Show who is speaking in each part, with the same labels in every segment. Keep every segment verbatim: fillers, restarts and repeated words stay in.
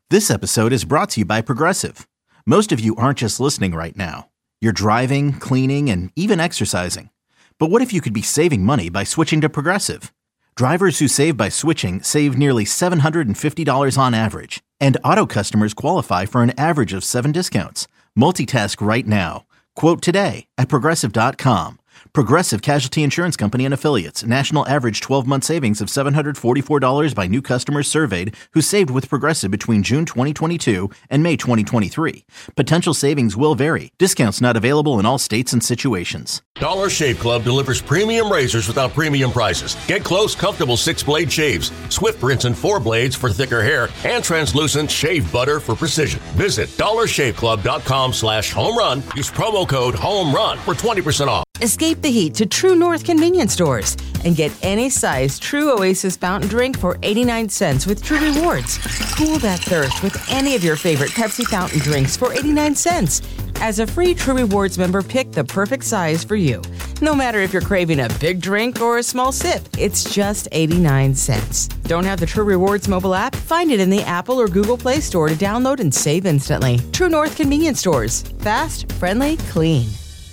Speaker 1: This episode is brought to you by Progressive. Most of you aren't just listening right now. You're driving, cleaning, and even exercising. But what if you could be saving money by switching to Progressive? Drivers who save by switching save nearly seven hundred fifty dollars on average. And auto customers qualify for an average of seven discounts. Multitask right now. Quote today at Progressive dot com. Progressive Casualty Insurance Company and Affiliates. National average twelve-month savings of seven hundred forty-four dollars by new customers surveyed who saved with Progressive between June twenty twenty-two and May twenty twenty-three. Potential savings will vary. Discounts not available in all states and situations.
Speaker 2: Dollar Shave Club delivers premium razors without premium prices. Get close, comfortable six-blade shaves, swift rinse and four blades for thicker hair, and translucent shave butter for precision. Visit dollar shave club dot com slash home run. Use promo code HOMERUN for twenty percent off.
Speaker 3: Escape the heat to True North convenience stores and get any size True Oasis fountain drink for eighty-nine cents with True Rewards. Cool that thirst with any of your favorite Pepsi fountain drinks for eighty-nine cents. As a free True Rewards member, pick the perfect size for you. No matter if you're craving a big drink or a small sip, it's just eighty-nine cents. Don't have the True Rewards mobile app? Find it in the Apple or Google Play Store to download and save instantly. True North convenience stores. Fast, friendly, clean.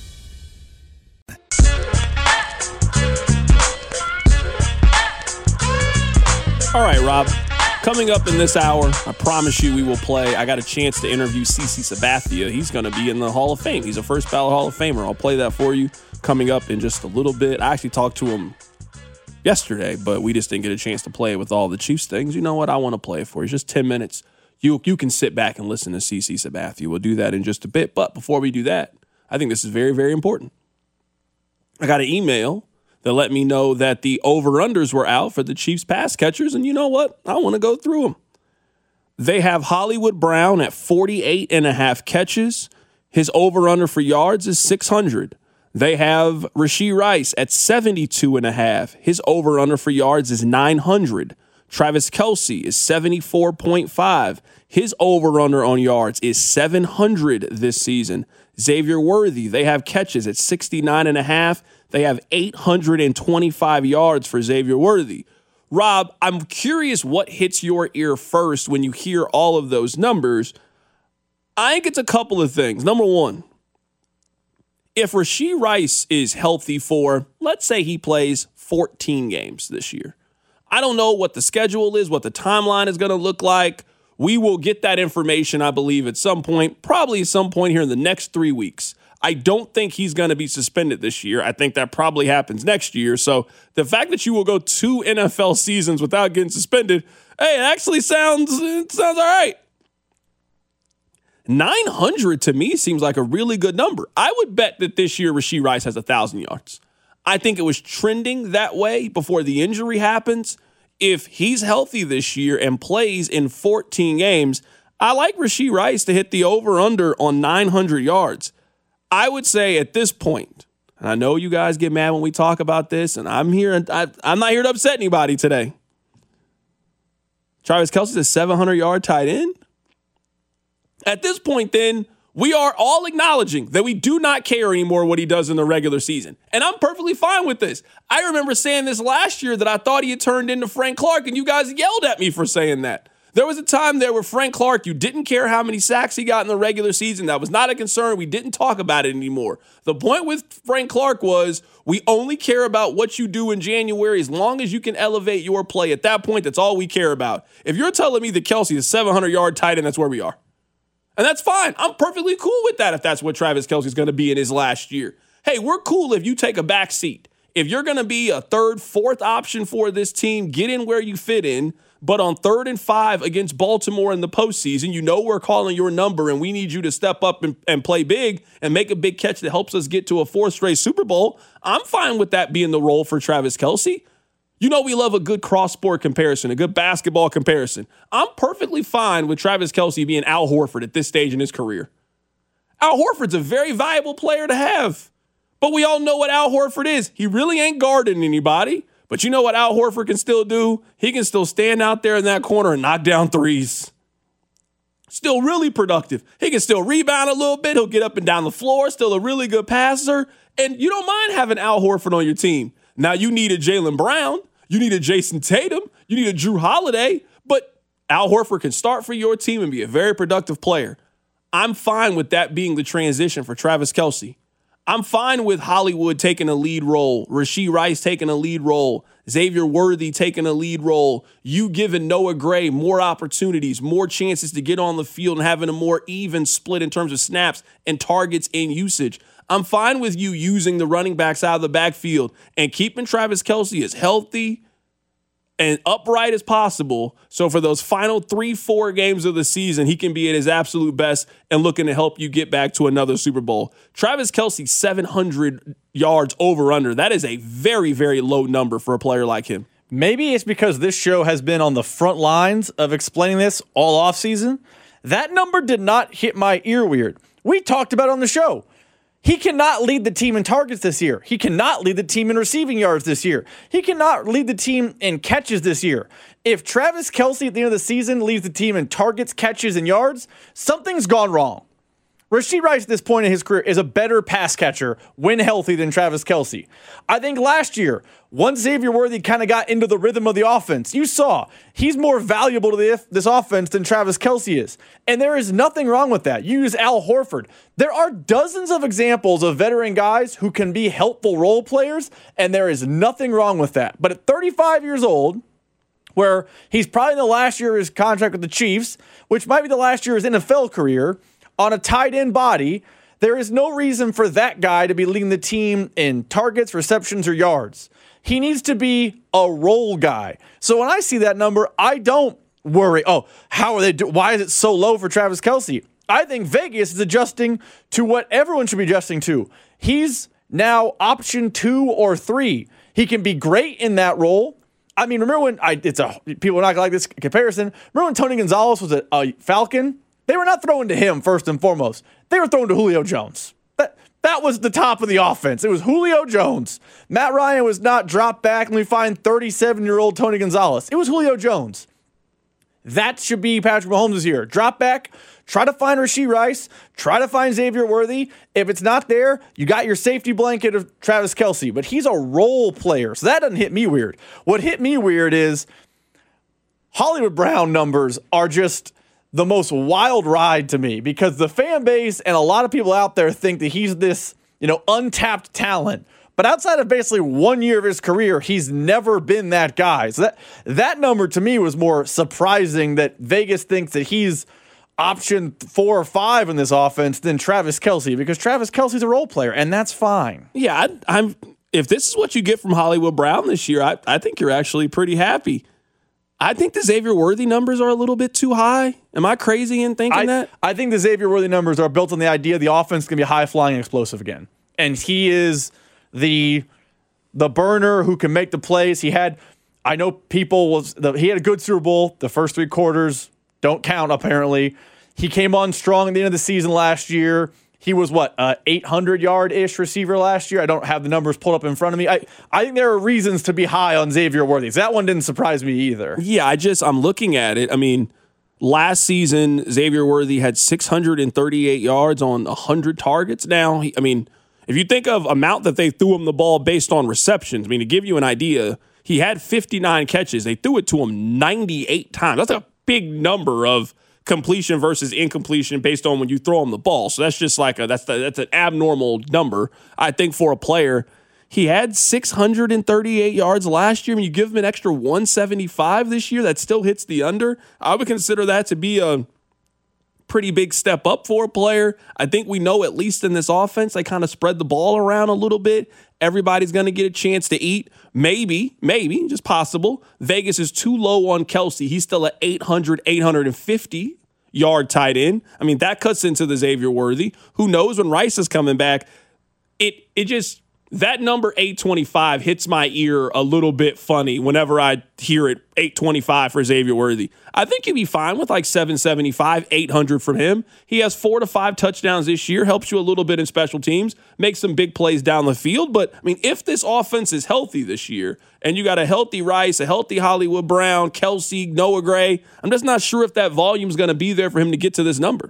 Speaker 4: All right, Rob. Coming up in this hour, I promise you we will play. I got a chance to interview CeCe Sabathia. He's going to be in the Hall of Fame. He's a first ballot Hall of Famer. I'll play that for you coming up in just a little bit. I actually talked to him yesterday, but we just didn't get a chance to play it with all the Chiefs things. You know what? I want to play it for you. It's just ten minutes. You, you can sit back and listen to CeCe Sabathia. We'll do that in just a bit. But before we do that, I think this is very, very important. I got an email that let me know that the over-unders were out for the Chiefs pass catchers, and you know what? I want to go through them. They have Hollywood Brown at forty-eight and a half catches. His over-under for yards is six hundred. They have Rashee Rice at seventy-two and a half. His over-under for yards is nine hundred. Travis Kelce is seventy-four point five. His over-under on yards is seven hundred this season. Xavier Worthy, they have catches at sixty-nine and a half. They have eight hundred twenty-five yards for Xavier Worthy. Rob, I'm curious what hits your ear first when you hear all of those numbers. I think it's a couple of things. Number one, if Rashee Rice is healthy for, let's say he plays fourteen games this year. I don't know what the schedule is, what the timeline is going to look like. We will get that information, I believe, at some point, probably at some point here in the next three weeks. I don't think he's going to be suspended this year. I think that probably happens next year. So the fact that you will go two N F L seasons without getting suspended, hey, it actually sounds, it sounds all right. nine hundred to me seems like a really good number. I would bet that this year Rashee Rice has one thousand yards. I think it was trending that way before the injury happens. If he's healthy this year and plays in fourteen games, I like Rashee Rice to hit the over-under on nine hundred yards. I would say at this point, and I know you guys get mad when we talk about this, and I'm here, and I, I'm not here to upset anybody today. Travis Kelce's a seven hundred yard tight end. At this point, then, we are all acknowledging that we do not care anymore what he does in the regular season. And I'm perfectly fine with this. I remember saying this last year that I thought he had turned into Frank Clark, and you guys yelled at me for saying that. There was a time there where Frank Clark, you didn't care how many sacks he got in the regular season. That was not a concern. We didn't talk about it anymore. The point with Frank Clark was we only care about what you do in January as long as you can elevate your play. At that point, that's all we care about. If you're telling me that Kelce is seven hundred yard tight end, that's where we are. And that's fine. I'm perfectly cool with that if that's what Travis Kelce is going to be in his last year. Hey, we're cool if you take a back seat. If you're going to be a third, fourth option for this team, get in where you fit in. But on third and five against Baltimore in the postseason, you know we're calling your number and we need you to step up and, and play big and make a big catch that helps us get to a fourth straight Super Bowl. I'm fine with that being the role for Travis Kelce. You know we love a good cross-sport comparison, a good basketball comparison. I'm perfectly fine with Travis Kelce being Al Horford at this stage in his career. Al Horford's a very valuable player to have. But we all know what Al Horford is. He really ain't guarding anybody. But you know what Al Horford can still do? He can still stand out there in that corner and knock down threes. Still really productive. He can still rebound a little bit. He'll get up and down the floor. Still a really good passer. And you don't mind having Al Horford on your team. Now you need a Jaylen Brown. You need a Jason Tatum. You need a Drew Holiday. But Al Horford can start for your team and be a very productive player. I'm fine with that being the transition for Travis Kelce. I'm fine with Hollywood taking a lead role, Rashee Rice taking a lead role, Xavier Worthy taking a lead role, you giving Noah Gray more opportunities, more chances to get on the field and having a more even split in terms of snaps and targets and usage. I'm fine with you using the running backs out of the backfield and keeping Travis Kelce as healthy and upright as possible. So for those final three, four games of the season, he can be at his absolute best and looking to help you get back to another Super Bowl. Travis Kelce, seven hundred yards over under. That is a very, very low number for a player like him.
Speaker 5: Maybe it's because this show has been on the front lines of explaining this all offseason. That number did not hit my ear weird. We talked about it on the show. He cannot lead the team in targets this year. He cannot lead the team in receiving yards this year. He cannot lead the team in catches this year. If Travis Kelce at the end of the season leads the team in targets, catches, and yards, something's gone wrong. Rashee Rice at this point in his career is a better pass catcher when healthy than Travis Kelce. I think last year, once Xavier Worthy kind of got into the rhythm of the offense, you saw he's more valuable to the, this offense than Travis Kelce is. And there is nothing wrong with that. You use Al Horford. There are dozens of examples of veteran guys who can be helpful role players, and there is nothing wrong with that. But at thirty-five years old, where he's probably in the last year of his contract with the Chiefs, which might be the last year of his N F L career, on a tight end body, there is no reason for that guy to be leading the team in targets, receptions, or yards. He needs to be a role guy. So when I see that number, I don't worry, oh, how are they do- why is it so low for Travis Kelce? I think Vegas is adjusting to what everyone should be adjusting to. He's now option two or three. He can be great in that role. I mean, remember when I it's a people are not gonna like this comparison. Remember when Tony Gonzalez was a, a Falcon? They were not throwing to him first and foremost. They were throwing to Julio Jones. That that was the top of the offense. It was Julio Jones. Matt Ryan was not dropped back and we find thirty-seven-year-old Tony Gonzalez. It was Julio Jones. That should be Patrick Mahomes this year. Drop back, try to find Rashee Rice, try to find Xavier Worthy. If it's not there, you got your safety blanket of Travis Kelce, but he's a role player, so that doesn't hit me weird. What hit me weird is Hollywood Brown numbers are just the most wild ride to me because the fan base and a lot of people out there think that he's this, you know, untapped talent. But outside of basically one year of his career, he's never been that guy. So that that number to me was more surprising that Vegas thinks that he's option four or five in this offense than Travis Kelce because Travis Kelce's a role player, and that's fine.
Speaker 4: Yeah, I, I'm. If this is what you get from Hollywood Brown this year, I, I think you're actually pretty happy. I think the Xavier Worthy numbers are a little bit too high. Am I crazy in thinking
Speaker 5: I,
Speaker 4: that?
Speaker 5: I think the Xavier Worthy numbers are built on the idea the offense is going to be high-flying and explosive again. And he is the the burner who can make the plays. He had, I know people, was the, he had a good Super Bowl. The first three quarters don't count, apparently. He came on strong at the end of the season last year. He was, what, uh, eight hundred yard-ish receiver last year? I don't have the numbers pulled up in front of me. I, I think there are reasons to be high on Xavier Worthy. That one didn't surprise me either.
Speaker 4: Yeah, I just, I'm looking at it. I mean, last season, Xavier Worthy had six hundred thirty-eight yards on one hundred targets. Now, he, I mean, if you think of amount that they threw him the ball based on receptions, I mean, to give you an idea, he had fifty-nine catches. They threw it to him ninety-eight times. That's a big number of completion versus incompletion based on when you throw him the ball. So that's just like a, that's the, that's an abnormal number, I think, for a player. He had six hundred thirty-eight yards last year. When you give him an extra one seventy-five this year, that still hits the under. I would consider that to be a pretty big step up for a player. I think we know, at least in this offense, they kind of spread the ball around a little bit. Everybody's going to get a chance to eat. Maybe, maybe, just possible. Vegas is too low on Kelce. He's still at eight hundred, eight fifty yard tight end. I mean, that cuts into the Xavier Worthy. Who knows when Rice is coming back? It it just, that number eight twenty-five hits my ear a little bit funny whenever I hear it, eight twenty-five for Xavier Worthy. I think you'd be fine with like seven seventy-five, eight hundred from him. He has four to five touchdowns this year, helps you a little bit in special teams, makes some big plays down the field. But, I mean, if this offense is healthy this year, and you got a healthy Rice, a healthy Hollywood Brown, Kelce, Noah Gray, I'm just not sure if that volume's going to be there for him to get to this number.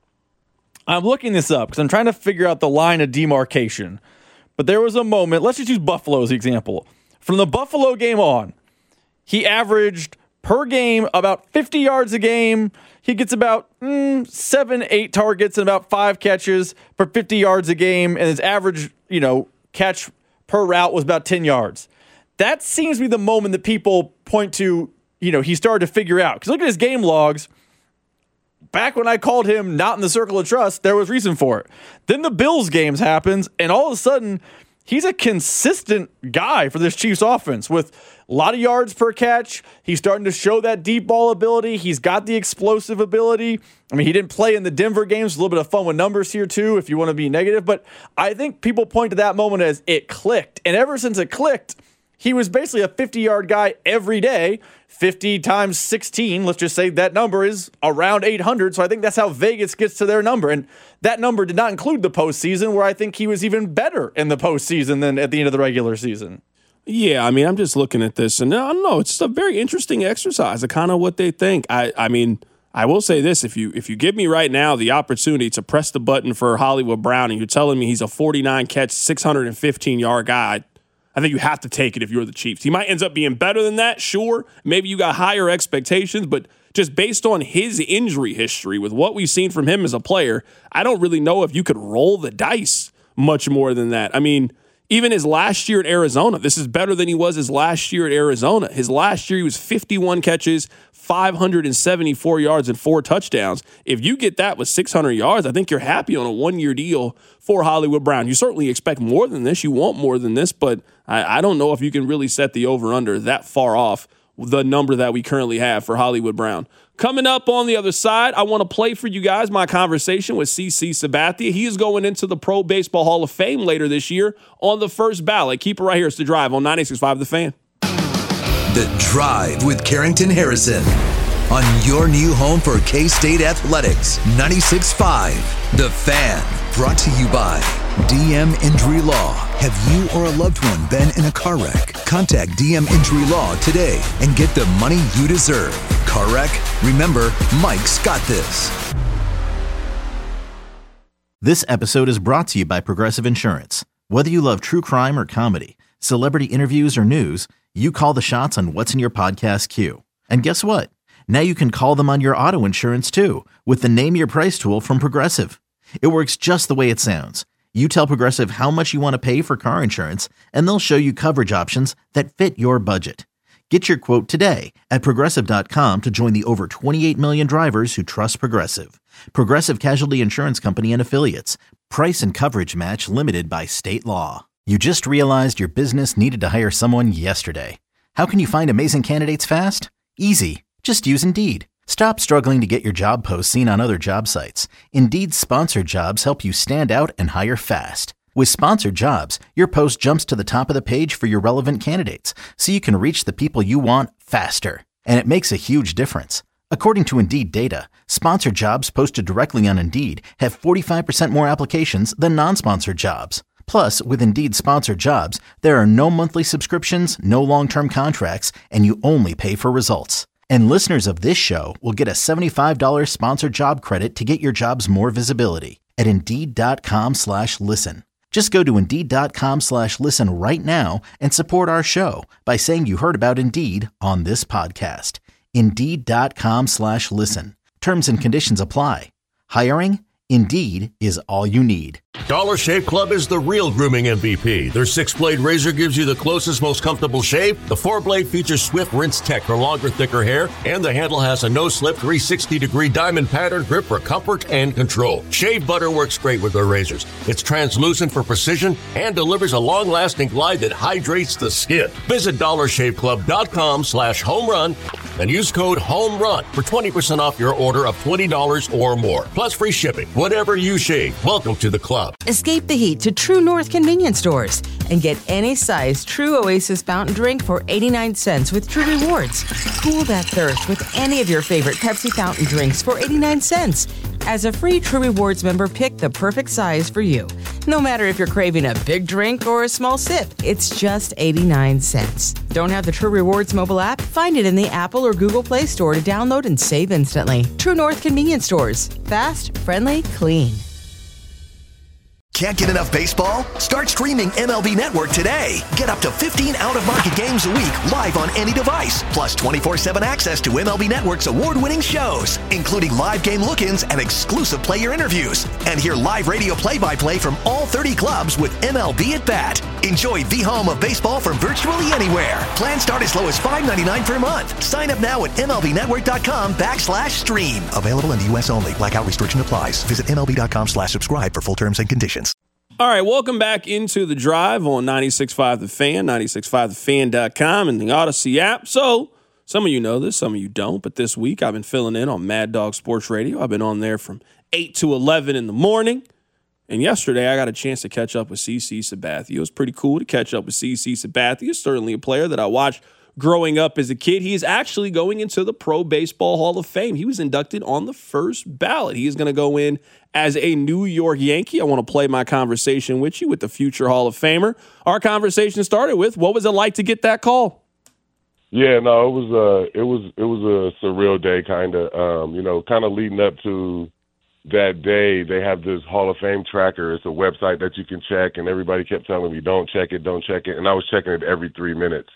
Speaker 5: I'm looking this up because I'm trying to figure out the line of demarcation. But there was a moment, let's just use Buffalo as the example. From the Buffalo game on, he averaged per game, about fifty yards a game. He gets about mm, seven, eight targets and about five catches for fifty yards a game. And his average, you know, catch per route was about ten yards. That seems to be the moment that people point to, you know, he started to figure out. Because look at his game logs. Back when I called him not in the circle of trust, there was reason for it. Then the Bills games happens, and all of a sudden, he's a consistent guy for this Chiefs offense with a lot of yards per catch. He's starting to show that deep ball ability. He's got the explosive ability. I mean, he didn't play in the Denver games. A little bit of fun with numbers here, too, if you want to be negative. But I think people point to that moment as it clicked. And ever since it clicked, he was basically a fifty-yard guy every day. fifty times sixteen, let's just say that number is around eight hundred. So I think that's how Vegas gets to their number. And that number did not include the postseason, where I think he was even better in the postseason than at the end of the regular season.
Speaker 4: Yeah, I mean, I'm just looking at this, and I don't know. It's just a very interesting exercise of kind of what they think. I, I mean, I will say this: if you if you give me right now the opportunity to press the button for Hollywood Brown, and you're telling me he's a forty-nine catch, six hundred fifteen yard guy, I think you have to take it if you're the Chiefs. He might end up being better than that, sure. Maybe you got higher expectations, but just based on his injury history with what we've seen from him as a player, I don't really know if you could roll the dice much more than that. I mean, even his last year at Arizona, this is better than he was his last year at Arizona. His last year, he was fifty-one catches, five hundred seventy-four yards, and four touchdowns. If you get that with six hundred yards, I think you're happy on a one-year deal for Hollywood Brown. You certainly expect more than this. You want more than this, but I, I don't know if you can really set the over-under that far off the number that we currently have for Hollywood Brown. Coming up on the other side, I want to play for you guys my conversation with C C Sabathia. He is going into the Pro Baseball Hall of Fame later this year on the first ballot. Keep it right here. It's The Drive on ninety-six point five The Fan.
Speaker 6: The Drive with Carrington Harrison on your new home for K-State Athletics. ninety-six point five The Fan. Brought to you by D M Injury Law. Have you or a loved one been in a car wreck? Contact D M Injury Law today and get the money you deserve. Car wreck? Remember, Mike's got this.
Speaker 1: This episode is brought to you by Progressive Insurance. Whether you love true crime or comedy, celebrity interviews or news, you call the shots on what's in your podcast queue. And guess what? Now you can call them on your auto insurance too with the Name Your Price tool from Progressive. It works just the way it sounds. You tell Progressive how much you want to pay for car insurance, and they'll show you coverage options that fit your budget. Get your quote today at Progressive dot com to join the over twenty-eight million drivers who trust Progressive. Progressive Casualty Insurance Company and Affiliates. Price and coverage match limited by state law. You just realized your business needed to hire someone yesterday. How can you find amazing candidates fast? Easy. Just use Indeed. Stop struggling to get your job posts seen on other job sites. Indeed's sponsored jobs help you stand out and hire fast. With sponsored jobs, your post jumps to the top of the page for your relevant candidates, so you can reach the people you want faster. And it makes a huge difference. According to Indeed data, sponsored jobs posted directly on Indeed have forty-five percent more applications than non-sponsored jobs. Plus, with Indeed sponsored jobs, there are no monthly subscriptions, no long-term contracts, and you only pay for results. And listeners of this show will get a seventy-five dollars sponsored job credit to get your jobs more visibility at Indeed.com slash listen. Just go to Indeed.com slash listen right now and support our show by saying you heard about Indeed on this podcast. Indeed.com slash listen. Terms and conditions apply. Hiring? Indeed is all you need.
Speaker 2: Dollar Shave Club is the real grooming M V P. Their six-blade razor gives you the closest, most comfortable shave. The four-blade features Swift Rinse Tech for longer, thicker hair. And the handle has a no-slip three hundred sixty degree diamond pattern grip for comfort and control. Shave butter works great with their razors. It's translucent for precision and delivers a long-lasting glide that hydrates the skin. Visit dollarshaveclub.com slash home run and use code HOMERUN for twenty percent off your order of twenty dollars or more. Plus free shipping. Whatever you shave, welcome to the club.
Speaker 3: Escape the heat to True North convenience stores and get any size True Oasis fountain drink for eighty-nine cents with True Rewards. Cool that thirst with any of your favorite Pepsi fountain drinks for eighty-nine cents. As a free True Rewards member, pick the perfect size for you. No matter if you're craving a big drink or a small sip, it's just eighty-nine cents. Don't have the True Rewards mobile app? Find it in the Apple or Google Play Store to download and save instantly. True North convenience stores. Fast, friendly, clean.
Speaker 7: Can't get enough baseball? Start streaming M L B Network today. Get up to fifteen out-of-market games a week live on any device, plus twenty-four seven access to M L B Network's award-winning shows, including live game look-ins and exclusive player interviews. And hear live radio play-by-play from all thirty clubs with M L B at Bat. Enjoy the home of baseball from virtually anywhere. Plans start as low as five ninety-nine per month. Sign up now at MLBnetwork.com backslash stream. Available in the U S only. Blackout restriction applies. Visit MLB.com slash subscribe for full terms and conditions.
Speaker 4: All right, welcome back into The Drive on ninety-six point five The Fan, ninety-six point five the fan dot com, and the Odyssey app. So, some of you know this, some of you don't, but this week I've been filling in on Mad Dog Sports Radio. I've been on there from eight to eleven in the morning. And yesterday I got a chance to catch up with CeCe Sabathia. It was pretty cool to catch up with CeCe Sabathia. Certainly a player that I watched growing up as a kid. He is actually going into the Pro Baseball Hall of Fame. He was inducted on the first ballot. He is going to go in as a New York Yankee. I want to play my conversation with you with the future Hall of Famer. Our conversation started with, what was it like to get that call?
Speaker 8: Yeah, no, it was uh, it was it was a surreal day, kind of. Um, you know, kind of leading up to that day, they have this Hall of Fame tracker. It's a website that you can check, and everybody kept telling me, don't check it, don't check it. And I was checking it every three minutes.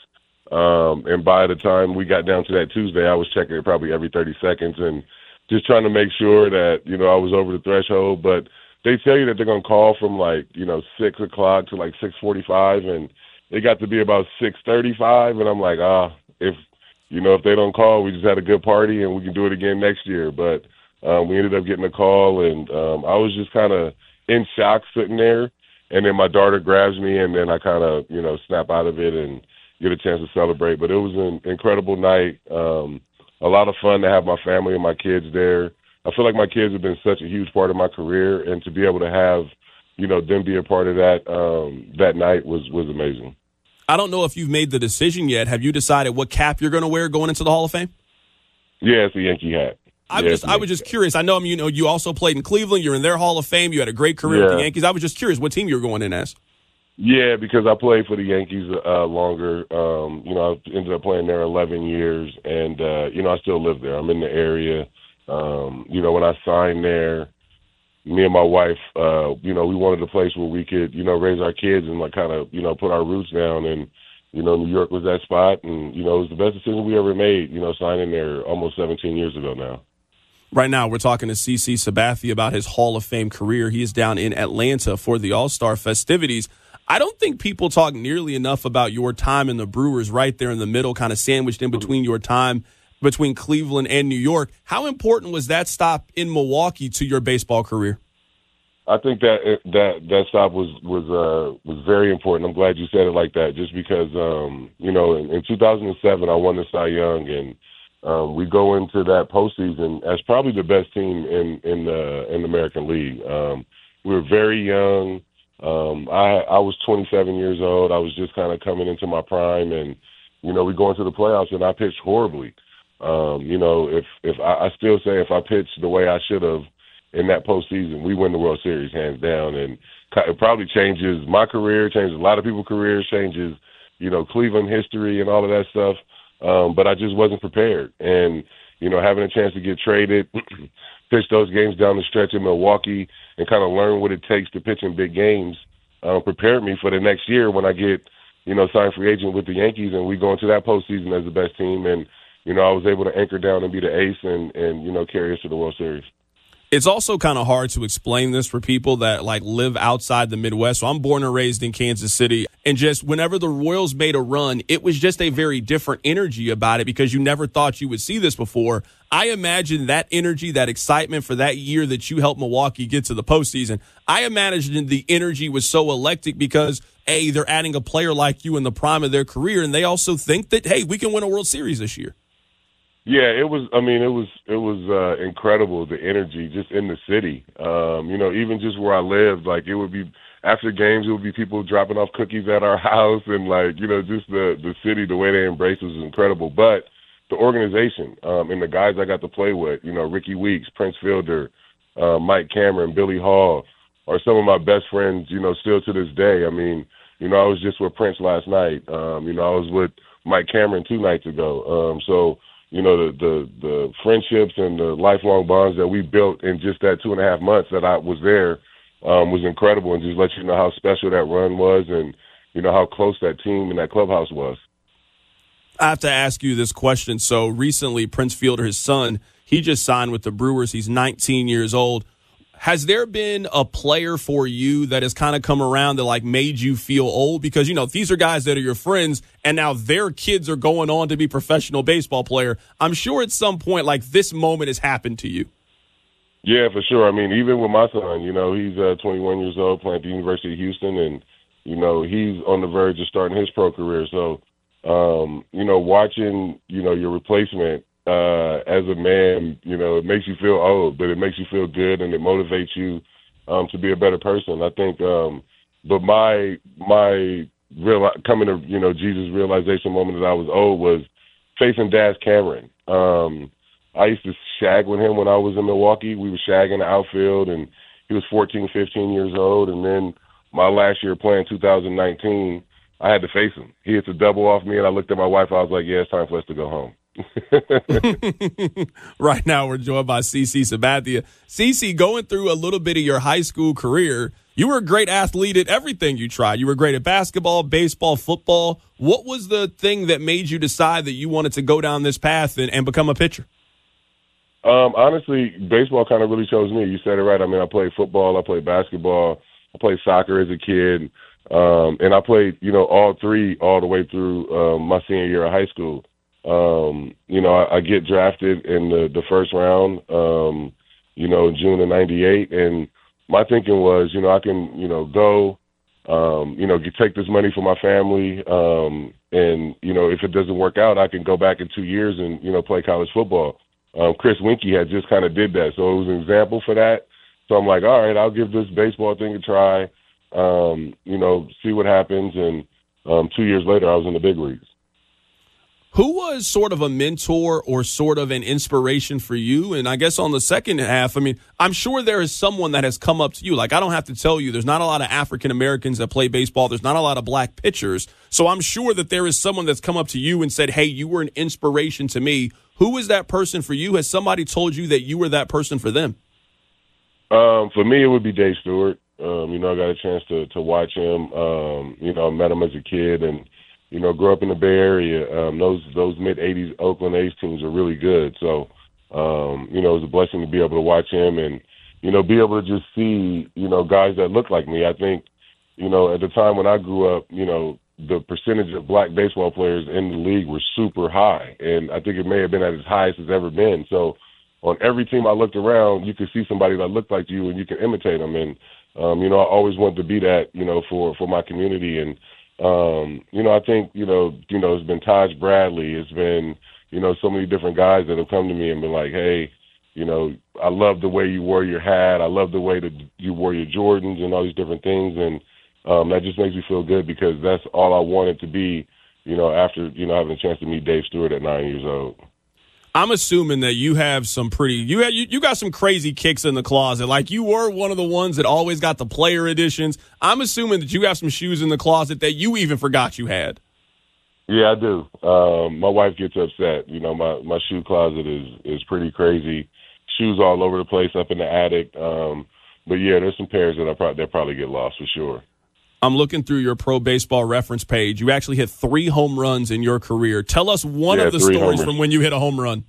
Speaker 8: Um, and by the time we got down to that Tuesday, I was checking it probably every thirty seconds and just trying to make sure that, you know, I was over the threshold. But they tell you that they're going to call from like, you know, six o'clock to like six forty-five, and it got to be about six thirty-five. And I'm like, ah, if, you know, if they don't call, we just had a good party and we can do it again next year. But um, we ended up getting a call, and um, I was just kind of in shock sitting there. And then my daughter grabs me, and then I kind of, you know, snap out of it and get a chance to celebrate. But it was an incredible night. Um, a lot of fun to have my family and my kids there. I feel like my kids have been such a huge part of my career, and to be able to have, you know, them be a part of that um, that night was was amazing.
Speaker 4: I don't know if you've made the decision yet. Have you decided what cap you're going to wear going into the Hall of Fame?
Speaker 8: Yeah, it's a Yankee hat.
Speaker 4: I
Speaker 8: yeah,
Speaker 4: was just I was just curious. I know I mean, you know you also played in Cleveland. You're in their Hall of Fame. You had a great career
Speaker 8: yeah.
Speaker 4: with the Yankees. I was just curious what team you were going in as.
Speaker 8: Yeah, because I played for the Yankees uh, longer. Um, you know, I ended up playing there eleven years, and, uh, you know, I still live there. I'm in the area. Um, you know, when I signed there, me and my wife, uh, you know, we wanted a place where we could, you know, raise our kids and, like, kind of, you know, put our roots down. And, you know, New York was that spot. And, you know, it was the best decision we ever made, you know, signing there almost seventeen years ago now.
Speaker 4: Right now, we're talking to CeCe Sabathia about his Hall of Fame career. He is down in Atlanta for the All-Star festivities. I don't think people talk nearly enough about your time in the Brewers right there in the middle, kind of sandwiched in between your time between Cleveland and New York. How important was that stop in Milwaukee to your baseball career?
Speaker 8: I think that that that stop was was uh, was very important. I'm glad you said it like that, just because um, you know in, in two thousand seven I won the Cy Young, and um, we go into that postseason as probably the best team in in the in the American League. Um, we were very young. Um, I, I was twenty-seven years old. I was just kind of coming into my prime, and, you know, we go into the playoffs, and I pitched horribly. Um, you know, if, if I, I still say if I pitched the way I should have in that postseason, we win the World Series hands down. And it probably changes my career, changes a lot of people's careers, changes, you know, Cleveland history and all of that stuff. Um, but I just wasn't prepared. And, you know, having a chance to get traded, pitch those games down the stretch in Milwaukee, and kind of learn what it takes to pitch in big games, uh, prepared me for the next year when I get, you know, signed free agent with the Yankees, and we go into that postseason as the best team. And, you know, I was able to anchor down and be the ace and, and you know, carry us to the World Series.
Speaker 4: It's also kind of hard to explain this for people that like live outside the Midwest. So I'm born and raised in Kansas City, and just whenever the Royals made a run, it was just a very different energy about it because you never thought you would see this before. I imagine that energy, that excitement for that year that you helped Milwaukee get to the postseason. I imagine the energy was so electric because A, they're adding a player like you in the prime of their career, and they also think that, hey, we can win a World Series this year.
Speaker 8: Yeah, it was. I mean, it was. It was uh, incredible, the energy just in the city. Um, you know, even just where I lived, like it would be after games, it would be people dropping off cookies at our house, and like you know, just the the city, the way they embraced was incredible. But the organization um, and the guys I got to play with, you know, Ricky Weeks, Prince Fielder, uh, Mike Cameron, Billy Hall, are some of my best friends. You know, still to this day. I mean, you know, I was just with Prince last night. Um, you know, I was with Mike Cameron two nights ago. Um, so. You know, the, the the friendships and the lifelong bonds that we built in just that two and a half months that I was there um, was incredible, and just let you know how special that run was, and you know how close that team and that clubhouse was.
Speaker 4: I have to ask you this question. So recently, Prince Fielder, his son, he just signed with the Brewers. He's nineteen years old. Has there been a player for you that has kind of come around that like made you feel old? Because, you know, these are guys that are your friends and now their kids are going on to be professional baseball player. I'm sure at some point like this moment has happened to you.
Speaker 8: Yeah, for sure. I mean, even with my son, you know, he's uh, twenty-one years old playing at the University of Houston, and, you know, he's on the verge of starting his pro career. So, um, you know, watching, you know, your replacement, Uh, as a man, you know, it makes you feel old, but it makes you feel good and it motivates you um, to be a better person. I think, um, but my my real coming to you know Jesus realization moment that I was old was facing Daz Cameron. Um, I used to shag with him when I was in Milwaukee. We were shagging the outfield, and he was fourteen, fifteen years old. And then my last year playing, two thousand nineteen, I had to face him. He hits a double off me, and I looked at my wife. I was like, "Yeah, it's time for us to go home."
Speaker 4: Right now, we're joined by CeCe Sabathia. CeCe, going through a little bit of your high school career, you were a great athlete at everything you tried. You were great at basketball, baseball, football. What was the thing that made you decide that you wanted to go down this path and, and become a pitcher?
Speaker 8: Um, honestly, baseball kind of really chose me. You said it right. I mean, I played football, I played basketball, I played soccer as a kid, um, and I played, you know, all three all the way through um, my senior year of high school. Um, you know, I, I get drafted in the, the first round, um, you know, in June of ninety-eight. And my thinking was, you know, I can, you know, go, um, you know, get, take this money for my family. Um, and, you know, if it doesn't work out, I can go back in two years and, you know, play college football. Um, Chris Winkie had just kind of did that. So it was an example for that. So I'm like, all right, I'll give this baseball thing a try, um, you know, see what happens. And um, two years later, I was in the big leagues.
Speaker 4: Who was sort of a mentor or sort of an inspiration for you? And I guess on the second half, I mean, I'm sure there is someone that has come up to you. Like, I don't have to tell you, there's not a lot of African Americans that play baseball. There's not a lot of black pitchers. So I'm sure that there is someone that's come up to you and said, hey, you were an inspiration to me. Who is that person for you? Has somebody told you that you were that person for them?
Speaker 8: Um, for me, it would be Dave Stewart. Um, you know, I got a chance to, to watch him. Um, you know, I met him as a kid and, you know, grew up in the Bay Area. Um, those those mid-eighties Oakland A's teams are really good. So, um, you know, it was a blessing to be able to watch him and, you know, be able to just see, you know, guys that look like me. I think, you know, at the time when I grew up, you know, the percentage of black baseball players in the league were super high. And I think it may have been at its highest it's ever been. So on every team I looked around, you could see somebody that looked like you and you can imitate them. And, um, you know, I always wanted to be that, you know, for, for my community. And, Um, you know, I think, you know, you know, it's been Taj Bradley. It's been, you know, so many different guys that have come to me and been like, hey, you know, I love the way you wore your hat. I love the way that you wore your Jordans and all these different things. And um, that just makes me feel good because that's all I wanted to be, you know, after, you know, having a chance to meet Dave Stewart at nine years old.
Speaker 4: I'm assuming that you have some pretty you have, you you got some crazy kicks in the closet. Like you were one of the ones that always got the player editions. I'm assuming that you have some shoes in the closet that you even forgot you had.
Speaker 8: Yeah, I do. Um, my wife gets upset. You know, my, my shoe closet is is pretty crazy. Shoes all over the place up in the attic. Um, but yeah, there's some pairs that I pro- that probably get lost for sure.
Speaker 4: I'm looking through your Pro Baseball Reference page. You actually hit three home runs in your career. Tell us one
Speaker 8: yeah,
Speaker 4: of the
Speaker 8: stories
Speaker 4: homers.
Speaker 8: from
Speaker 4: when you hit a home run.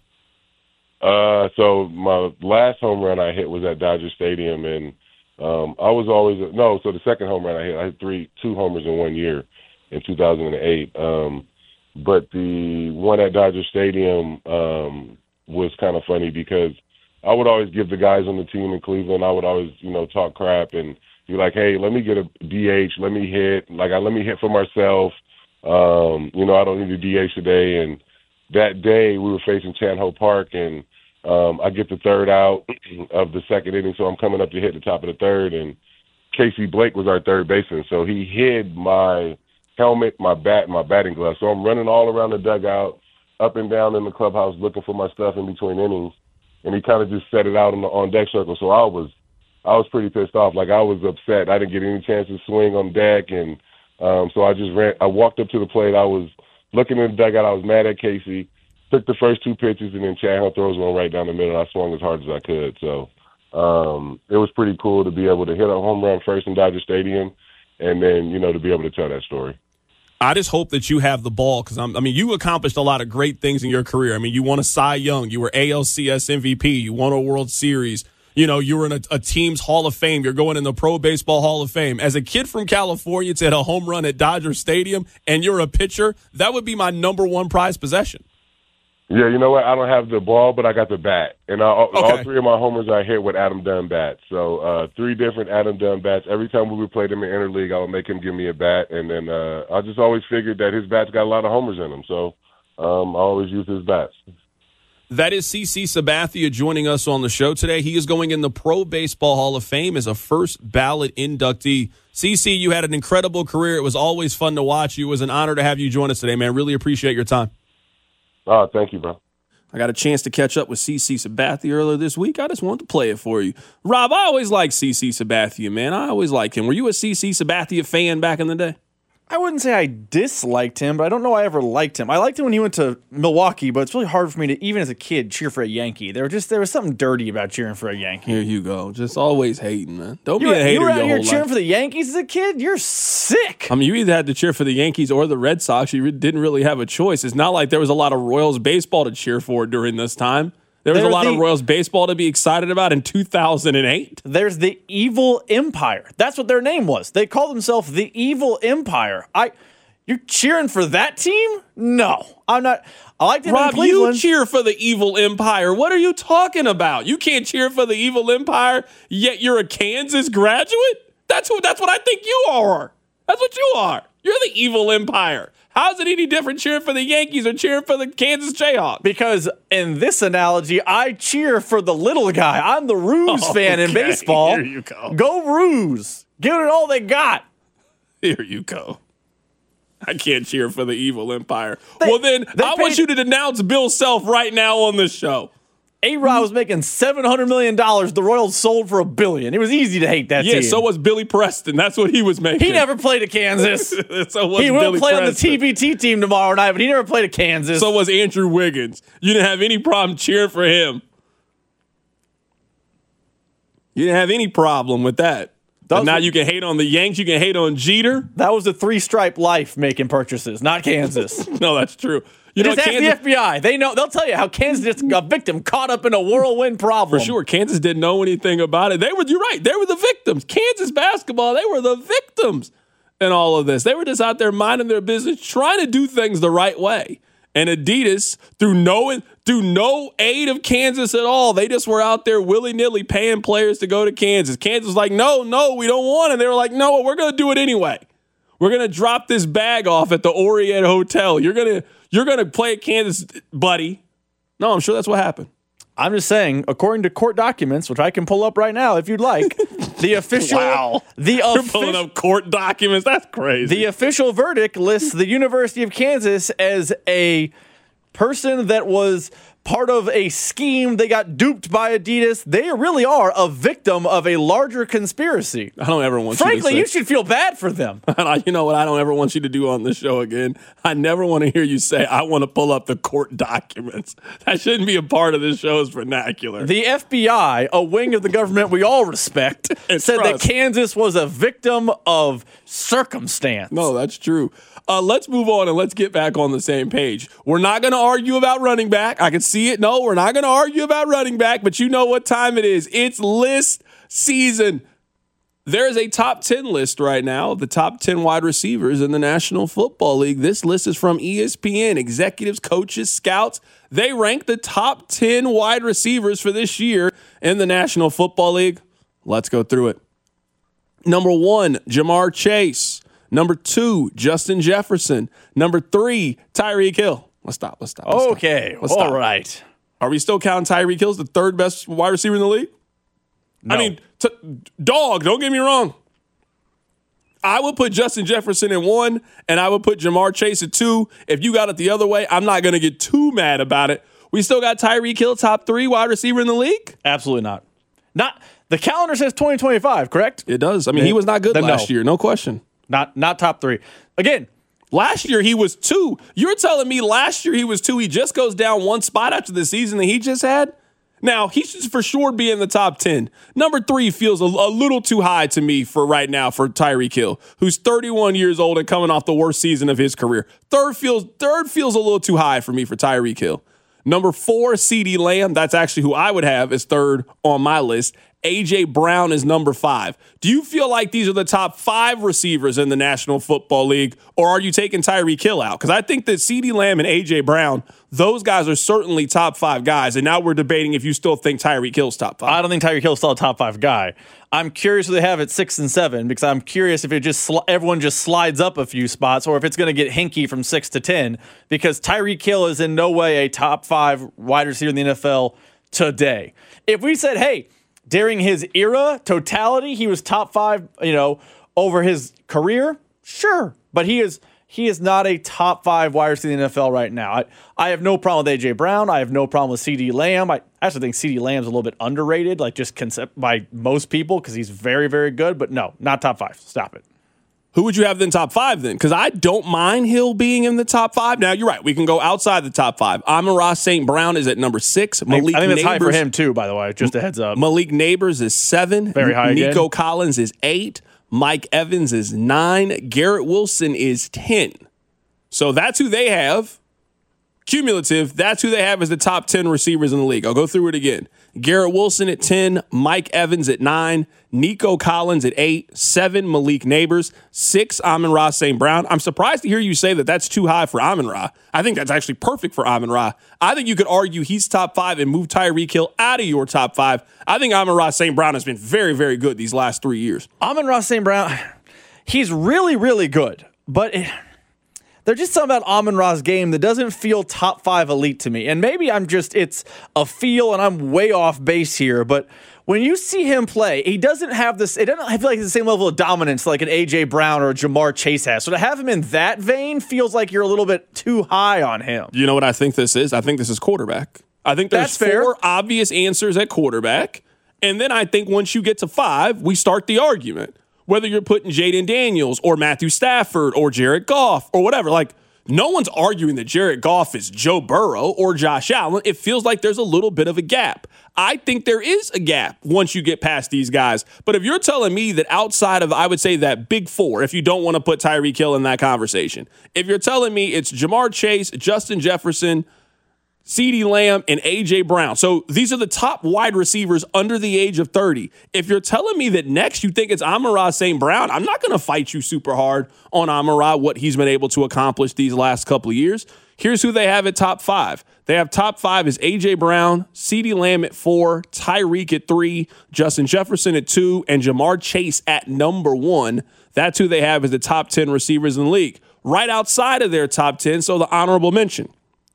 Speaker 8: Uh, so my last home run I hit was at Dodger Stadium, and um, I was always no. So the second home run I hit, I hit three, two homers in one year, in two thousand eight. Um, but the one at Dodger Stadium um, was kind of funny because I would always give the guys on the team in Cleveland. I would always, you know, talk crap and be like, "Hey, let me get a D H. Let me hit. Like, I let me hit for myself. Um, you know, I don't need a D H today." And that day we were facing Chan Ho Park, and um, I get the third out of the second inning, so I'm coming up to hit the top of the third, and Casey Blake was our third baseman, so he hid my helmet, my bat, and my batting glove. So I'm running all around the dugout, up and down in the clubhouse, looking for my stuff in between innings, and he kind of just set it out on the on deck circle. So I was, I was pretty pissed off. Like, I was upset. I didn't get any chance to swing on deck, and um, so I just ran. I walked up to the plate. I was looking in the dugout. I was mad at Casey. Took the first two pitches, and then Chad Hunt throws one right down the middle. I swung as hard as I could. So um, it was pretty cool to be able to hit a home run first in Dodger Stadium, and then, you know, to be able to tell that story.
Speaker 4: I just hope that you have the ball because, I mean, you accomplished a lot of great things in your career. I mean, you won a Cy Young. You were A L C S M V P. You won a World Series. You know, you were in a, a team's Hall of Fame. You're going in the Pro Baseball Hall of Fame. As a kid from California to hit a home run at Dodger Stadium and you're a pitcher, that would be my number one prized possession.
Speaker 8: Yeah, you know what? I don't have the ball, but I got the bat. And I, all,
Speaker 4: Okay.
Speaker 8: all three of my homers I hit with Adam Dunn bats. So uh, three different Adam Dunn bats. Every time we would play them in interleague, I would make him give me a bat. And then uh, I just always figured that his bat's got a lot of homers in them. So um, I always use his bats.
Speaker 4: That is C C Sabathia joining us on the show today. He is going in the Pro Baseball Hall of Fame as a first ballot inductee. C C, you had an incredible career. It was always fun to watch you. It was an honor to have you join us today, man. Really appreciate your time.
Speaker 8: Oh, thank you, bro.
Speaker 4: I got a chance to catch up with C C Sabathia earlier this week. I just wanted to play it for you. Rob, I always liked C C Sabathia, man. I always liked him. Were you a C C Sabathia fan back in the day?
Speaker 5: I wouldn't say I disliked him, but I don't know I ever liked him. I liked him when he went to Milwaukee, but it's really hard for me to, even as a kid, cheer for a Yankee. There were just there was something dirty about cheering for a Yankee.
Speaker 4: Here you go. Just always hating, man. Don't
Speaker 5: You
Speaker 4: be
Speaker 5: were,
Speaker 4: a hater
Speaker 5: you were out
Speaker 4: your
Speaker 5: here
Speaker 4: whole
Speaker 5: cheering
Speaker 4: life.
Speaker 5: for the Yankees as a kid? You're sick.
Speaker 4: I mean, you either had to cheer for the Yankees or the Red Sox. You re- didn't really have a choice. It's not like there was a lot of Royals baseball to cheer for during this time. There was
Speaker 5: They're
Speaker 4: a lot
Speaker 5: the-
Speaker 4: of Royals baseball to be excited about in two thousand eight.
Speaker 5: There's the Evil Empire. That's what their name was. They called themselves the Evil Empire. I, you're cheering for that team? No, I'm not. I like them in
Speaker 4: Rob, you
Speaker 5: Cleveland.
Speaker 4: cheer for the Evil Empire. What are you talking about? You can't cheer for the Evil Empire, yet you're a Kansas graduate? That's who. That's what I think you are. That's what you are. You're the Evil Empire. How's it any different cheering for the Yankees or cheering for the Kansas Jayhawks?
Speaker 5: Because in this analogy, I cheer for the little guy. I'm the Ruse fan in
Speaker 4: Okay,
Speaker 5: baseball.
Speaker 4: here you go.
Speaker 5: Go Ruse. Give it all they got.
Speaker 4: Here you go. I can't cheer for the Evil Empire.
Speaker 5: They-
Speaker 4: well, then
Speaker 5: they
Speaker 4: I want
Speaker 5: paid-
Speaker 4: you to denounce Bill Self right now on this show.
Speaker 5: A-Rod was making seven hundred million dollars. The Royals sold for a billion. It was easy to hate that
Speaker 4: Yeah,
Speaker 5: team.
Speaker 4: so was Billy Preston. That's what he was making.
Speaker 5: He never played at Kansas.
Speaker 4: so was
Speaker 5: He will
Speaker 4: Billy
Speaker 5: play on the
Speaker 4: Preston.
Speaker 5: T B T team tomorrow night, but he never played at Kansas.
Speaker 4: So was Andrew Wiggins. You didn't have any problem cheering for him. You didn't have any problem with that. But
Speaker 5: Those
Speaker 4: now
Speaker 5: were-
Speaker 4: you can hate on the Yanks. You can hate on Jeter.
Speaker 5: that was a three-stripe life making purchases, not Kansas.
Speaker 4: No, that's true. You know,
Speaker 5: Just ask the
Speaker 4: Kansas,
Speaker 5: F B I. They know. They'll tell you how Kansas is a victim caught up in a whirlwind problem.
Speaker 4: for sure, Kansas didn't know anything about it. They were, you're right, they were the victims. Kansas basketball, they were the victims in all of this. They were just out there minding their business, trying to do things the right way. And Adidas, through no, through no aid of Kansas at all, they just were out there willy-nilly paying players to go to Kansas. Kansas was like, no, no, we don't want it. They were like, no, we're going to do it anyway. We're going to drop this bag off at the Orient Hotel. You're going to you're going to play at Kansas, buddy. No, I'm sure that's what happened.
Speaker 5: I'm just saying, according to court documents, which I can pull up right now if you'd like, the official
Speaker 4: Wow.
Speaker 5: the
Speaker 4: You're
Speaker 5: offi-
Speaker 4: pulling up court documents. That's crazy.
Speaker 5: the official verdict lists the University of Kansas as a person that was part of a scheme. They got duped by Adidas. They really are a victim of a larger conspiracy.
Speaker 4: I don't ever want
Speaker 5: Frankly,
Speaker 4: you
Speaker 5: you
Speaker 4: to say,
Speaker 5: should feel bad for them.
Speaker 4: you know what I don't ever want you to do on this show again? I never want to hear you say, I want to pull up the court documents. That shouldn't be a part of this show's vernacular.
Speaker 5: The F B I, a wing of the government we all respect,
Speaker 4: And
Speaker 5: said that
Speaker 4: trust.
Speaker 5: Kansas was a victim of circumstance.
Speaker 4: No, that's true. Uh, let's move on and let's get back on the same page. We're not going to argue about running back. I can see it. No, we're not going to argue about running back, but you know what time it is. It's list season. There is a top ten list right now of the top ten wide receivers in the National Football League. This list is from E S P N. Executives, coaches, scouts. They rank the top ten wide receivers for this year in the National Football League. Let's go through it. Number one, Jamar Chase. Number two, Justin Jefferson. Number three, Tyreek Hill. Let's stop. Let's stop. Let's
Speaker 5: Okay,
Speaker 4: stop. Let's
Speaker 5: all
Speaker 4: stop.
Speaker 5: right.
Speaker 4: Are we still counting Tyreek Hill as the third best wide receiver in the league?
Speaker 5: No.
Speaker 4: I mean, t- dog, don't get me wrong. I would put Justin Jefferson in one, and I would put Jamar Chase at two. If you got it the other way, I'm not going to get too mad about it. We still got Tyreek Hill, top three wide receiver in the league?
Speaker 5: Absolutely not. Not the calendar says twenty twenty-five, correct?
Speaker 4: It does. I mean, he was not good
Speaker 5: Then
Speaker 4: last
Speaker 5: no.
Speaker 4: year, no question.
Speaker 5: Not not top three. Again,
Speaker 4: Last year, he was two. You're telling me last year he was two. He just goes down one spot after the season that he just had? Now, he should for sure be in the top ten. Number three feels a, a little too high to me for right now for Tyreek Hill, who's thirty-one years old and coming off the worst season of his career. Third feels third feels a little too high for me for Tyreek Hill. Number four, CeeDee Lamb. That's actually who I would have as third on my list. A J. Brown is number five. Do you feel like these are the top five receivers in the National Football League, or are you taking Tyreek Hill out? Because I think that CeeDee Lamb and A J. Brown, those guys are certainly top five guys, and now we're debating if you still think Tyreek Hill's top five.
Speaker 5: I don't think Tyreek Hill's still a top five guy. I'm curious who they have at six and seven because I'm curious if it just sl- everyone just slides up a few spots or if it's going to get hinky from six to ten because Tyreek Hill is in no way a top five wide receiver in the N F L today. If we said, hey, during his era, totality, he was top five, you know, over his career, sure. But he is he is not a top five wide receiver in the N F L right now. I, I have no problem with A J. Brown. I have no problem with CeeDee Lamb. I actually think CeeDee Lamb's a little bit underrated, like just concept by most people because he's very, very good. But no, not top five. Stop it.
Speaker 4: Who would you have in top five then? Because I don't mind Hill being in the top five. Now, you're right. We can go outside the top five. Amon-Ra Saint Brown is at number six. Malik
Speaker 5: I think that's
Speaker 4: Neighbors,
Speaker 5: high for him, too, by the way. Just a heads up.
Speaker 4: Malik Neighbors is seven.
Speaker 5: Very high
Speaker 4: Nico
Speaker 5: again.
Speaker 4: Collins is eight. Mike Evans is nine. Garrett Wilson is ten. So that's who they have. Cumulative, that's who they have as the top ten receivers in the league. I'll go through it again. Garrett Wilson at ten, Mike Evans at nine, Nico Collins at eight, seven, Malik Neighbors, six, Amon-Ra Saint Brown. I'm surprised to hear you say that that's too high for Amon-Ra. I think that's actually perfect for Amon-Ra. I think you could argue he's top five and move Tyreek Hill out of your top five. I think Amon-Ra Saint Brown has been very, very good these last three years.
Speaker 5: Amon-Ra Saint Brown, he's really, really good, but it, there's just something about Amon-Ra's game that doesn't feel top five elite to me. And maybe I'm just, it's a feel and I'm way off base here, but when you see him play, he doesn't have this, it doesn't I feel like it's the same level of dominance like an A J. Brown or a Jamar Chase has. So to have him in that vein feels like you're a little bit too high on him.
Speaker 4: You know what I think this is? I think this is quarterback. I think there's
Speaker 5: That's fair.
Speaker 4: four obvious answers at quarterback. And then I think once you get to five, we start the argument. Whether you're putting Jaden Daniels or Matthew Stafford or Jared Goff or whatever. Like, no one's arguing that Jared Goff is Joe Burrow or Josh Allen. It feels like there's a little bit of a gap. I think there is a gap once you get past these guys. But if you're telling me that outside of, I would say, that big four, if you don't want to put Tyreek Hill in that conversation, if you're telling me it's Jamar Chase, Justin Jefferson, CeeDee Lamb, and A J. Brown. So these are the top wide receivers under the age of thirty. If you're telling me that next you think it's Amon-Ra Saint Brown, I'm not going to fight you super hard on Amon-Ra, what he's been able to accomplish these last couple of years. Here's who they have at top five. They have top five is A J. Brown, CeeDee Lamb at four, Tyreek at three, Justin Jefferson at two, and Jamar Chase at number one. That's who they have as the top ten receivers in the league. Right outside of their top ten, so the honorable mention.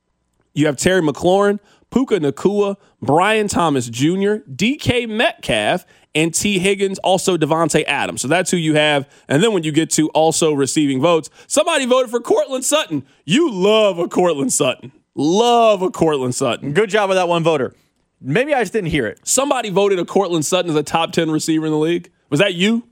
Speaker 4: You have Terry McLaurin, Puka Nacua, Brian Thomas Junior, D K Metcalf, and T. Higgins, also Devontae Adams. So that's who you have. And then when you get to also receiving votes, somebody voted for Courtland Sutton. You love a Courtland Sutton. Love a Courtland Sutton.
Speaker 5: Good job with that one voter. Maybe I just didn't hear it.
Speaker 4: Somebody voted a Courtland Sutton as a top ten receiver in the league. Was that you?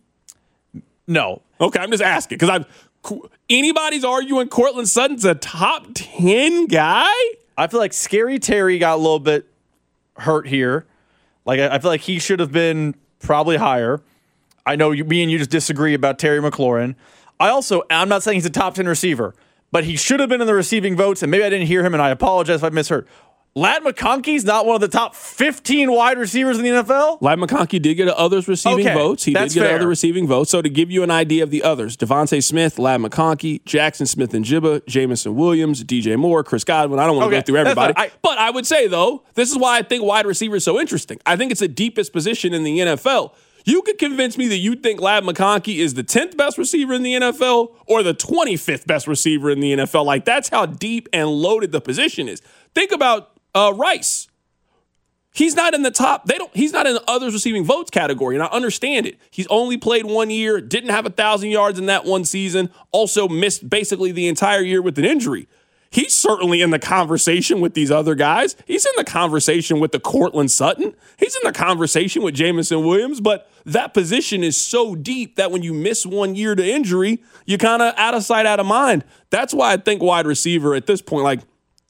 Speaker 5: No.
Speaker 4: Okay, I'm just asking because I've anybody's arguing Courtland Sutton's a top ten guy?
Speaker 5: I feel like Scary Terry got a little bit hurt here. Like, I feel like he should have been probably higher. I know you, me and you just disagree about Terry McLaurin. I also, I'm not saying he's a top ten receiver, but he should have been in the receiving votes, and maybe I didn't hear him, and I apologize if I misheard. Ladd McConkey's not one of the top fifteen wide receivers in the N F L?
Speaker 4: Ladd McConkey did get others receiving
Speaker 5: okay,
Speaker 4: votes. He
Speaker 5: that's
Speaker 4: did get
Speaker 5: fair.
Speaker 4: other receiving votes. So to give you an idea of the others, Devontae Smith, Ladd McConkey, Jackson Smith and Jibba, Jamison Williams, D J Moore, Chris Godwin. I don't want to
Speaker 5: Okay,
Speaker 4: go through everybody.
Speaker 5: I,
Speaker 4: but I would say, though, this is why I think wide receiver is so interesting. I think it's the deepest position in the N F L. You could convince me that you think Ladd McConkey is the tenth best receiver in the N F L or the twenty-fifth best receiver in the N F L. Like, that's how deep and loaded the position is. Think about uh, Rice. He's not in the top. They don't. He's not in the others receiving votes category, and I understand it. He's only played one year, didn't have a thousand yards in that one season. Also missed basically the entire year with an injury. He's certainly in the conversation with these other guys. He's in the conversation with the Courtland Sutton. He's in the conversation with Jamison Williams. But that position is so deep that when you miss one year to injury, you kind of out of sight, out of mind. That's why I think wide receiver at this point, like,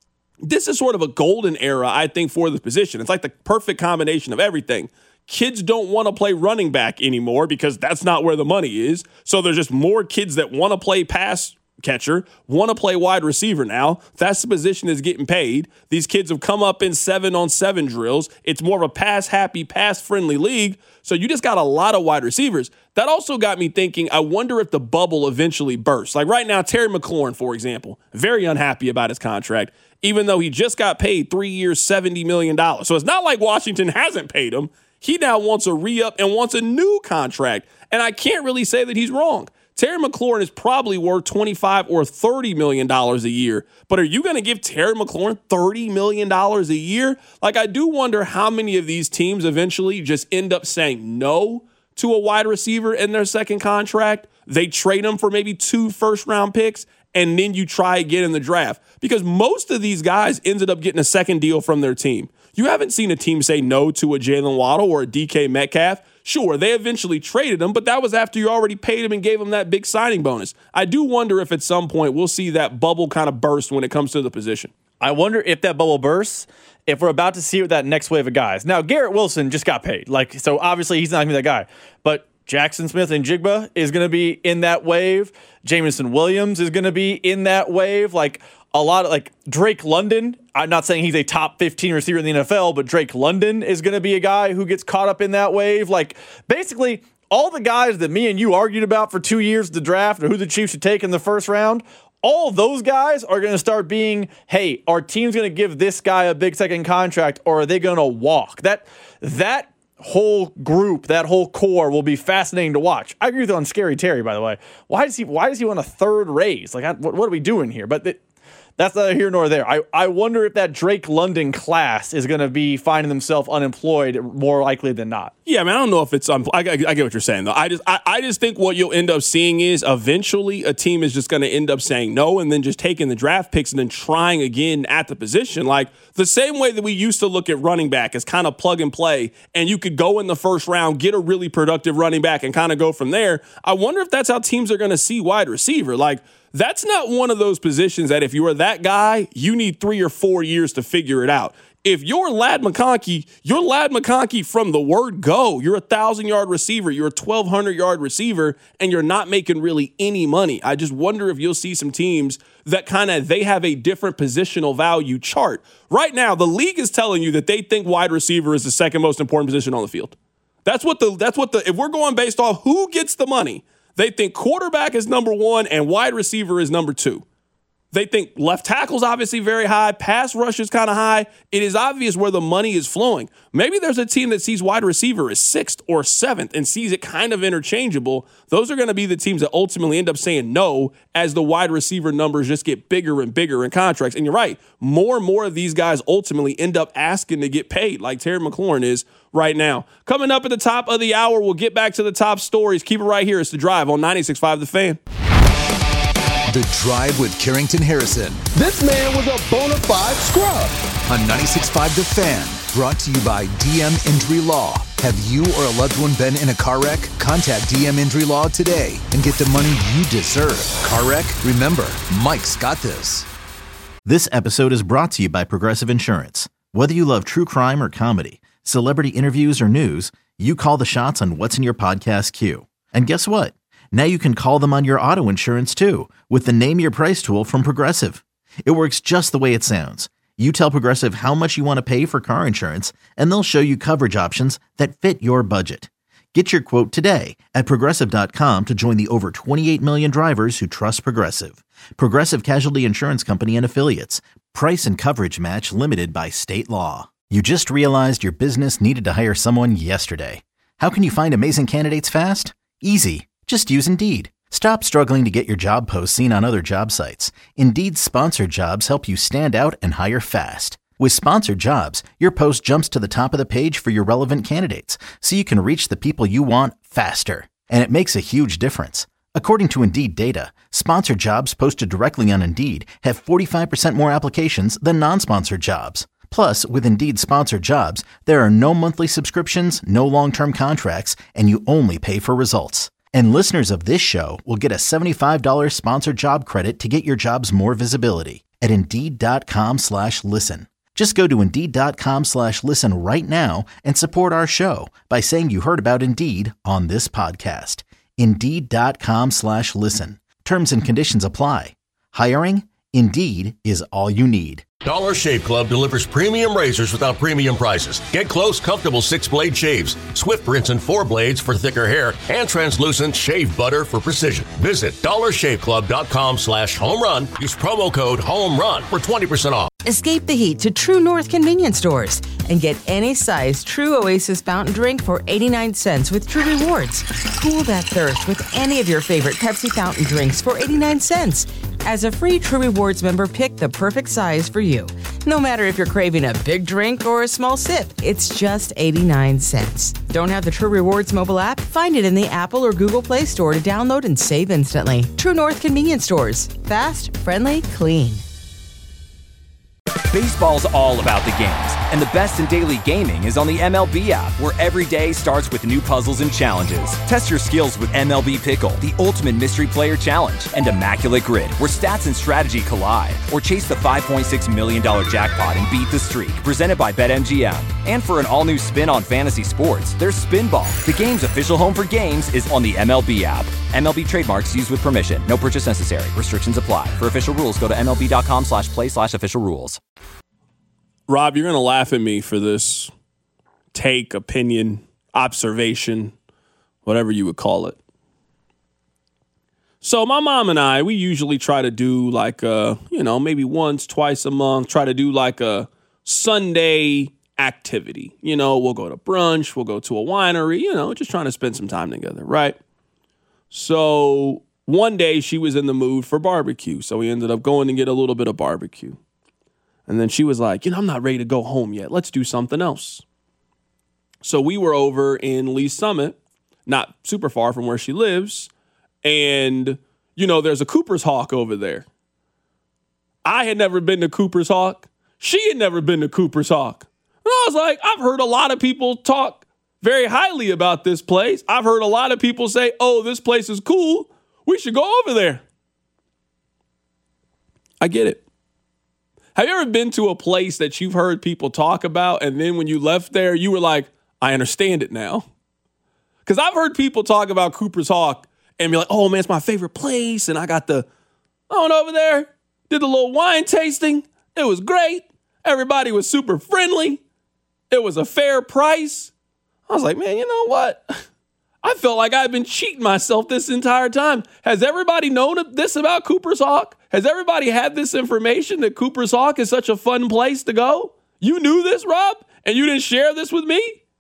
Speaker 4: this is sort of a golden era, I think, for the position. It's like the perfect combination of everything. Kids don't want to play running back anymore because that's not where the money is. So there's just more kids that want to play pass catcher, want to play wide receiver now. That's the position that's getting paid. These kids have come up in seven on seven drills. It's more of a pass happy, pass friendly league. So you just got a lot of wide receivers. That also got me thinking, I wonder if the bubble eventually bursts. Like right now, Terry McLaurin, for example, very unhappy about his contract, even though he just got paid three years, seventy million dollars. So it's not like Washington hasn't paid him. He now wants a re-up and wants a new contract. And I can't really say that he's wrong. Terry McLaurin is probably worth twenty-five or thirty million dollars a year. But are you going to give Terry McLaurin thirty million dollars a year? Like, I do wonder how many of these teams eventually just end up saying no to a wide receiver in their second contract. They trade him for maybe two first-round picks, and then you try again in the draft. Because most of these guys ended up getting a second deal from their team. You haven't seen a team say no to a Jalen Waddle or a D K Metcalf. Sure, they eventually traded him, but that was after you already paid him and gave him that big signing bonus. I do wonder if at some point we'll see that bubble kind of burst when it comes to the position.
Speaker 5: I wonder if that bubble bursts, if we're about to see that next wave of guys. Now, Garrett Wilson just got paid. Like, so obviously he's not going to be that guy. But Jackson Smith and Jigba is going to be in that wave. Jameson Williams is going to be in that wave. Like, a lot of, like, Drake London. I'm not saying he's a top fifteen receiver in the N F L, but Drake London is going to be a guy who gets caught up in that wave. Like, basically, all the guys that me and you argued about for two years the draft or who the Chiefs should take in the first round, all those guys are going to start being, hey, our team's going to give this guy a big second contract, or are they going to walk? That that whole group, that whole core will be fascinating to watch. I agree with you on Scary Terry, by the way. Why does he why does he want a third raise? Like, what, what are we doing here? But the, that's neither here nor there. I, I wonder if that Drake London class is going to be finding themselves unemployed more likely than not.
Speaker 4: Yeah, I mean, I don't know if it's um, – I, I, I get what you're saying, though. I just I, I just think what you'll end up seeing is eventually a team is just going to end up saying no and then just taking the draft picks and then trying again at the position. Like the same way that we used to look at running back as kind of plug and play, and you could go in the first round, get a really productive running back, and kind of go from there. I wonder if that's how teams are going to see wide receiver. Like, that's not one of those positions that if you are that guy, you need three or four years to figure it out. If you're Ladd McConkey, you're Ladd McConkey from the word go. You're a one thousand-yard receiver. You're a twelve hundred-yard receiver, and you're not making really any money. I just wonder if you'll see some teams that kind of, they have a different positional value chart. Right now, the league is telling you that they think wide receiver is the second most important position on the field. That's what the, that's what the, if we're going based off who gets the money, they think quarterback is number one and wide receiver is number two. They think left tackle's obviously very high. Pass rush is kind of high. It is obvious where the money is flowing. Maybe there's a team that sees wide receiver as sixth or seventh and sees it kind of interchangeable. Those are going to be the teams that ultimately end up saying no as the wide receiver numbers just get bigger and bigger in contracts. And you're right. More and more of these guys ultimately end up asking to get paid like Terry McLaurin is right now. Coming up at the top of the hour, we'll get back to the top stories. Keep it right here. It's The Drive on ninety-six point five The Fan.
Speaker 6: The Drive with Carrington Harrison.
Speaker 9: This man was a bona fide scrub.
Speaker 6: On ninety-six point five The Fan. Brought to you by D M Injury Law. Have you or a loved one been in a car wreck? Contact D M Injury Law today and get the money you deserve. Car wreck? Remember, Mike's got this.
Speaker 1: This episode is brought to you by Progressive Insurance. Whether you love true crime or comedy, celebrity interviews or news, you call the shots on what's in your podcast queue. And guess what? Now you can call them on your auto insurance too with the Name Your Price tool from Progressive. It works just the way it sounds. You tell Progressive how much you want to pay for car insurance, and they'll show you coverage options that fit your budget. Get your quote today at Progressive dot com to join the over twenty-eight million drivers who trust Progressive. Progressive Casualty Insurance Company and Affiliates. Price and coverage match limited by state law. You just realized your business needed to hire someone yesterday. How can you find amazing candidates fast? Easy. Just use Indeed. Stop struggling to get your job posts seen on other job sites. Indeed's sponsored jobs help you stand out and hire fast. With sponsored jobs, your post jumps to the top of the page for your relevant candidates, so you can reach the people you want faster. And it makes a huge difference. According to Indeed data, sponsored jobs posted directly on Indeed have forty-five percent more applications than non-sponsored jobs. Plus, with Indeed sponsored jobs, there are no monthly subscriptions, no long-term contracts, and you only pay for results. And listeners of this show will get a seventy-five dollars sponsored job credit to get your jobs more visibility. at Indeed.com slash listen. Just go to Indeed.com slash listen right now and support our show by saying you heard about Indeed on this podcast. Indeed.com slash listen. Terms and conditions apply. Hiring? Indeed is all you need.
Speaker 2: Dollar Shave Club delivers premium razors without premium prices. Get close, comfortable six-blade shaves, Swift rinse and four blades for thicker hair, and translucent shave butter for precision. Visit dollarshaveclub.com slash home run. Use promo code home run for twenty percent off.
Speaker 3: Escape the heat to True North convenience stores and get any size True Oasis fountain drink for eighty-nine cents with True Rewards. Cool that thirst with any of your favorite Pepsi fountain drinks for eighty-nine cents. As a free True Rewards member, pick the perfect size for you. No matter if you're craving a big drink or a small sip, it's just eighty-nine cents. Don't have the True Rewards mobile app? Find it in the Apple or Google Play Store to download and save instantly. True North convenience stores. Fast, friendly, clean.
Speaker 10: Baseball's all about the games, and the best in daily gaming is on the M L B app, where every day starts with new puzzles and challenges. Test your skills with M L B Pickle, the ultimate mystery player challenge, and Immaculate Grid, where stats and strategy collide. Or chase the five point six million dollars jackpot and beat the streak, presented by BetMGM. And for an all-new spin on fantasy sports, there's Spinball. The game's official home for games is on the M L B app. M L B trademarks used with permission. No purchase necessary. Restrictions apply. For official rules, go to MLB.com slash play slash official rules.
Speaker 4: Rob, you're going to laugh at me for this take, opinion, observation, whatever you would call it. So my mom and I, we usually try to do like a, you know, maybe once, twice a month, try to do like a Sunday activity. You know, we'll go to brunch, we'll go to a winery, you know, just trying to spend some time together, right? So one day she was in the mood for barbecue. So we ended up going to get a little bit of barbecue. And then she was like, you know, I'm not ready to go home yet. Let's do something else. So we were over in Lee Summit, not super far from where she lives. And, you know, there's a Cooper's Hawk over there. I had never been to Cooper's Hawk. She had never been to Cooper's Hawk. And I was like, I've heard a lot of people talk very highly about this place. I've heard a lot of people say, oh, this place is cool. We should go over there. I get it. Have you ever been to a place that you've heard people talk about, and then when you left there, you were like, I understand it now? Because I've heard people talk about Cooper's Hawk and be like, oh, man, it's my favorite place. And I got the, I went over there, did a little wine tasting. It was great. Everybody was super friendly. It was a fair price. I was like, man, you know what? I felt like I've been cheating myself this entire time. Has everybody known this about Cooper's Hawk? Has everybody had this information that Cooper's Hawk is such a fun place to go? You knew this, Rob, and you didn't share this with me?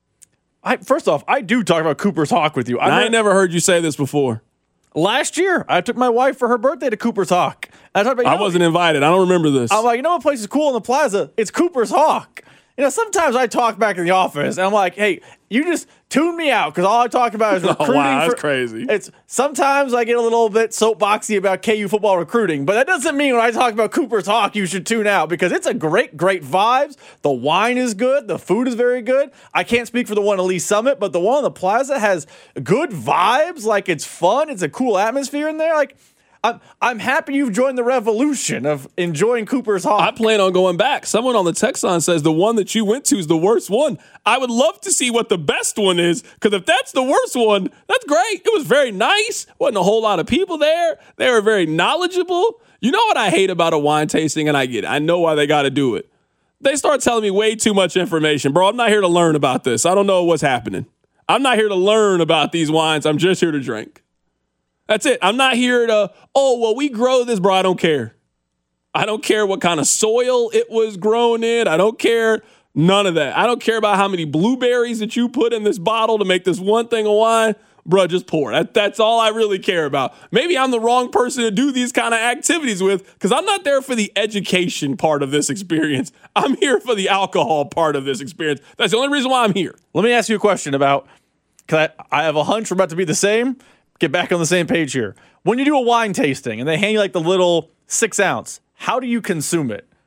Speaker 5: I, first off, I do talk about Cooper's Hawk with you.
Speaker 4: I, I ain't never heard you say this before.
Speaker 5: Last year, I took my wife for her birthday to Cooper's Hawk. I, talked about,
Speaker 4: I know, wasn't invited. I don't remember this.
Speaker 5: I'm like, you know what place is cool in the plaza? It's Cooper's Hawk. You know, sometimes I talk back in the office, and I'm like, hey, you just tune me out, because all I talk about is recruiting.
Speaker 4: Oh, wow, that's
Speaker 5: for,
Speaker 4: crazy.
Speaker 5: It's sometimes I get a little bit soapboxy about K U football recruiting, but that doesn't mean when I talk about Cooper's Hawk, you should tune out, because it's a great, great vibes. The wine is good. The food is very good. I can't speak for the one at Lee Summit, but the one on the plaza has good vibes. Like, it's fun. It's a cool atmosphere in there. Like, I'm, I'm happy you've joined the revolution of enjoying Cooper's Hawk.
Speaker 4: I plan on going back. Someone on the text line says the one that you went to is the worst one. I would love to see what the best one is, because if that's the worst one, that's great. It was very nice. Wasn't a whole lot of people there. They were very knowledgeable. You know what I hate about a wine tasting, and I get it. I know why they got to do it. They start telling me way too much information. Bro, I'm not here to learn about this. I don't know what's happening. I'm not here to learn about these wines. I'm just here to drink. That's it. I'm not here to, oh, well, we grow this, bro. I don't care. I don't care what kind of soil it was grown in. I don't care. None of that. I don't care about how many blueberries that you put in this bottle to make this one thing of wine. Bro, just pour. That, that's all I really care about. Maybe I'm the wrong person to do these kind of activities with, because I'm not there for the education part of this experience. I'm here for the alcohol part of this experience. That's the only reason why I'm here.
Speaker 5: Let me ask you a question about, because I, I have a hunch we're about to be the same. Get back on the same page here. When you do a wine tasting and they hand you like the little six ounce, how do you consume it?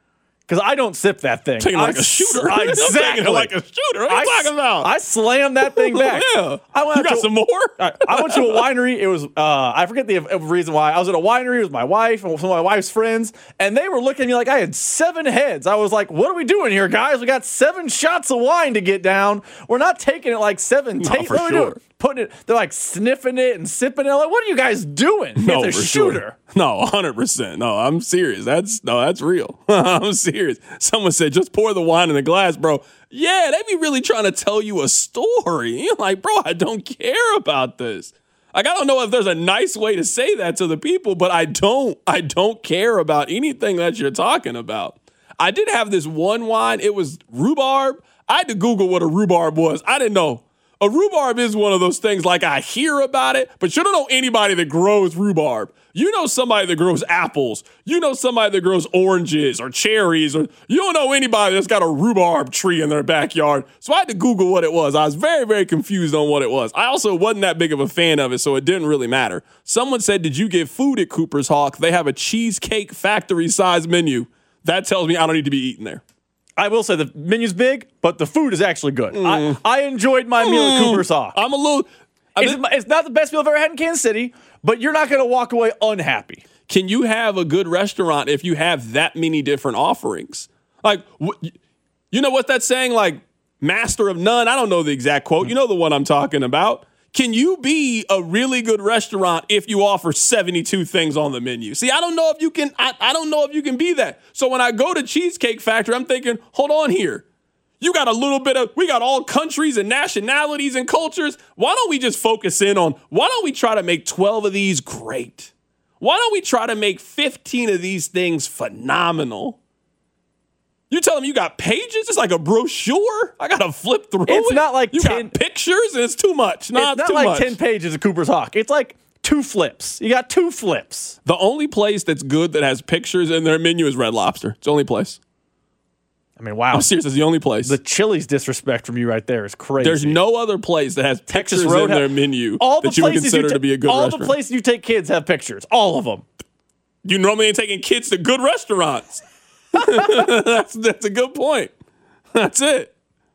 Speaker 5: Because I don't sip that thing.
Speaker 4: Taking it like
Speaker 5: I
Speaker 4: a shooter.
Speaker 5: s- Exactly.
Speaker 4: Taking it like a shooter. What are you
Speaker 5: I,
Speaker 4: talking about?
Speaker 5: I slammed that thing back.
Speaker 4: Yeah.
Speaker 5: I went
Speaker 4: You got
Speaker 5: to,
Speaker 4: some more?
Speaker 5: I, I went to a winery. It was, uh, I forget the uh, reason why. I was at a winery with my wife and some of my wife's friends, and they were looking at me like I had seven heads. I was like, what are we doing here, guys? We got seven shots of wine to get down. We're not taking it like seven
Speaker 4: No,
Speaker 5: takes.
Speaker 4: for
Speaker 5: What are we
Speaker 4: sure.
Speaker 5: doing? Putting it, they're like sniffing it and sipping it. I'm like, what are you guys doing?
Speaker 4: No,
Speaker 5: it's a
Speaker 4: for
Speaker 5: shooter.
Speaker 4: Sure. No, one hundred percent. No, I'm serious. That's no, that's real. I'm serious. Someone said, just pour the wine in the glass, bro. Yeah, they be really trying to tell you a story. You're like, bro, I don't care about this. Like, I don't know if there's a nice way to say that to the people, but I don't. I don't care about anything that you're talking about. I did have this one wine. It was rhubarb. I had to Google what a rhubarb was. I didn't know. A rhubarb is one of those things, like I hear about it, but you don't know anybody that grows rhubarb. You know somebody that grows apples. You know somebody that grows oranges or cherries, or you don't know anybody that's got a rhubarb tree in their backyard. So I had to Google what it was. I was very, very confused on what it was. I also wasn't that big of a fan of it, so it didn't really matter. Someone said, did you get food at Cooper's Hawk? They have a Cheesecake Factory size menu. That tells me I don't need to be eating there.
Speaker 5: I will say the menu's big, but the food is actually good. Mm. I, I enjoyed my mm. meal at Cooper's Hawk.
Speaker 4: I'm a little... I
Speaker 5: it's,
Speaker 4: mean,
Speaker 5: it's not the best meal I've ever had in Kansas City, but you're not going to walk away unhappy.
Speaker 4: Can you have a good restaurant if you have that many different offerings? Like, you know what that's saying? Like, master of none? I don't know the exact quote. You know the one I'm talking about. Can you be a really good restaurant if you offer seventy-two things on the menu? See, I don't know if you can, I, I don't know if you can be that. So when I go to Cheesecake Factory, I'm thinking, hold on here. You got a little bit of, we got all countries and nationalities and cultures. Why don't we just focus in on, why don't we try to make twelve of these great? Why don't we try to make fifteen of these things phenomenal? You tell them you got pages? It's like a brochure? I got to flip through
Speaker 5: it's
Speaker 4: it?
Speaker 5: Not like
Speaker 4: you
Speaker 5: ten,
Speaker 4: got pictures and it's too much. Nah,
Speaker 5: it's not
Speaker 4: too
Speaker 5: like
Speaker 4: much.
Speaker 5: ten pages of Cooper's Hawk. It's like two flips. You got two flips.
Speaker 4: The only place that's good that has pictures in their menu is Red Lobster. It's the only place.
Speaker 5: I mean, wow.
Speaker 4: I'm serious. It's the only place.
Speaker 5: The Chili's disrespect from you right there is crazy.
Speaker 4: There's no other place that has
Speaker 5: Texas
Speaker 4: pictures
Speaker 5: Road
Speaker 4: in their menu
Speaker 5: all the
Speaker 4: that you would
Speaker 5: places
Speaker 4: consider
Speaker 5: you ta-
Speaker 4: to be a good
Speaker 5: all
Speaker 4: restaurant.
Speaker 5: All the places you take kids have pictures. All of them.
Speaker 4: You normally ain't taking kids to good restaurants. that's, that's a good point. That's it.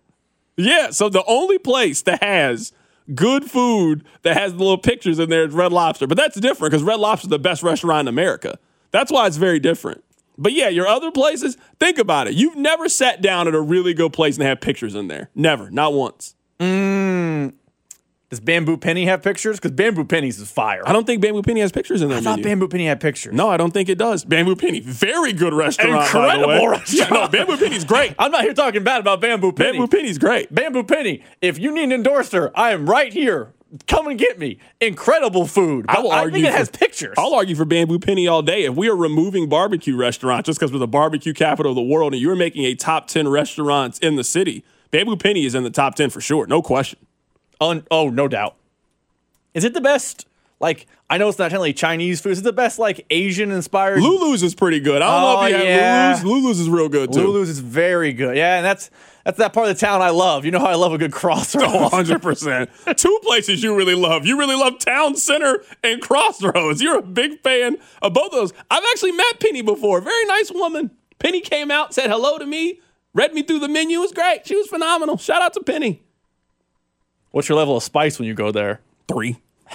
Speaker 4: Yeah, so the only place that has good food that has the little pictures in there is Red Lobster. But that's different because Red Lobster is the best restaurant in America. That's why it's very different. But yeah, your other places, think about it. You've never sat down at a really good place and have pictures in there. Never. Not once.
Speaker 5: Mm. Does Bamboo Penny have pictures? Because Bamboo Penny's is fire.
Speaker 4: I don't think Bamboo Penny has pictures in there.
Speaker 5: I thought Bamboo Penny had pictures.
Speaker 4: No, I don't think it does. Bamboo Penny, very good restaurant.
Speaker 5: Incredible
Speaker 4: by the way.
Speaker 5: restaurant.
Speaker 4: Yeah, no, Bamboo Penny's great.
Speaker 5: I'm not here talking bad about Bamboo Penny.
Speaker 4: Bamboo Penny's great.
Speaker 5: Bamboo Penny, if you need an endorser, I am right here. Come and get me. Incredible food.
Speaker 4: I, will
Speaker 5: I
Speaker 4: argue
Speaker 5: think it
Speaker 4: for,
Speaker 5: has pictures.
Speaker 4: I'll argue for Bamboo Penny all day. If we are removing barbecue restaurants just because we're the barbecue capital of the world and you're making a top ten restaurants in the city, Bamboo Penny is in the top ten for sure. No question.
Speaker 5: Un- oh, no doubt. Is it the best, like, I know it's not technically Chinese food. Is it the best, like, Asian-inspired?
Speaker 4: Lulu's is pretty good. I don't
Speaker 5: oh,
Speaker 4: know if you
Speaker 5: yeah.
Speaker 4: have Lulu's. Lulu's is real good, too.
Speaker 5: Lulu's is very good. Yeah, and that's that's that part of the town I love. You know how I love a good crossroads.
Speaker 4: Oh, one hundred percent. Two places you really love. You really love Town Center and Crossroads. You're a big fan of both of those. I've actually met Penny before. Very nice woman. Penny came out, said hello to me, read me through the menu. It was great. She was phenomenal. Shout out to Penny.
Speaker 5: What's your level of spice when you go there?
Speaker 4: Three.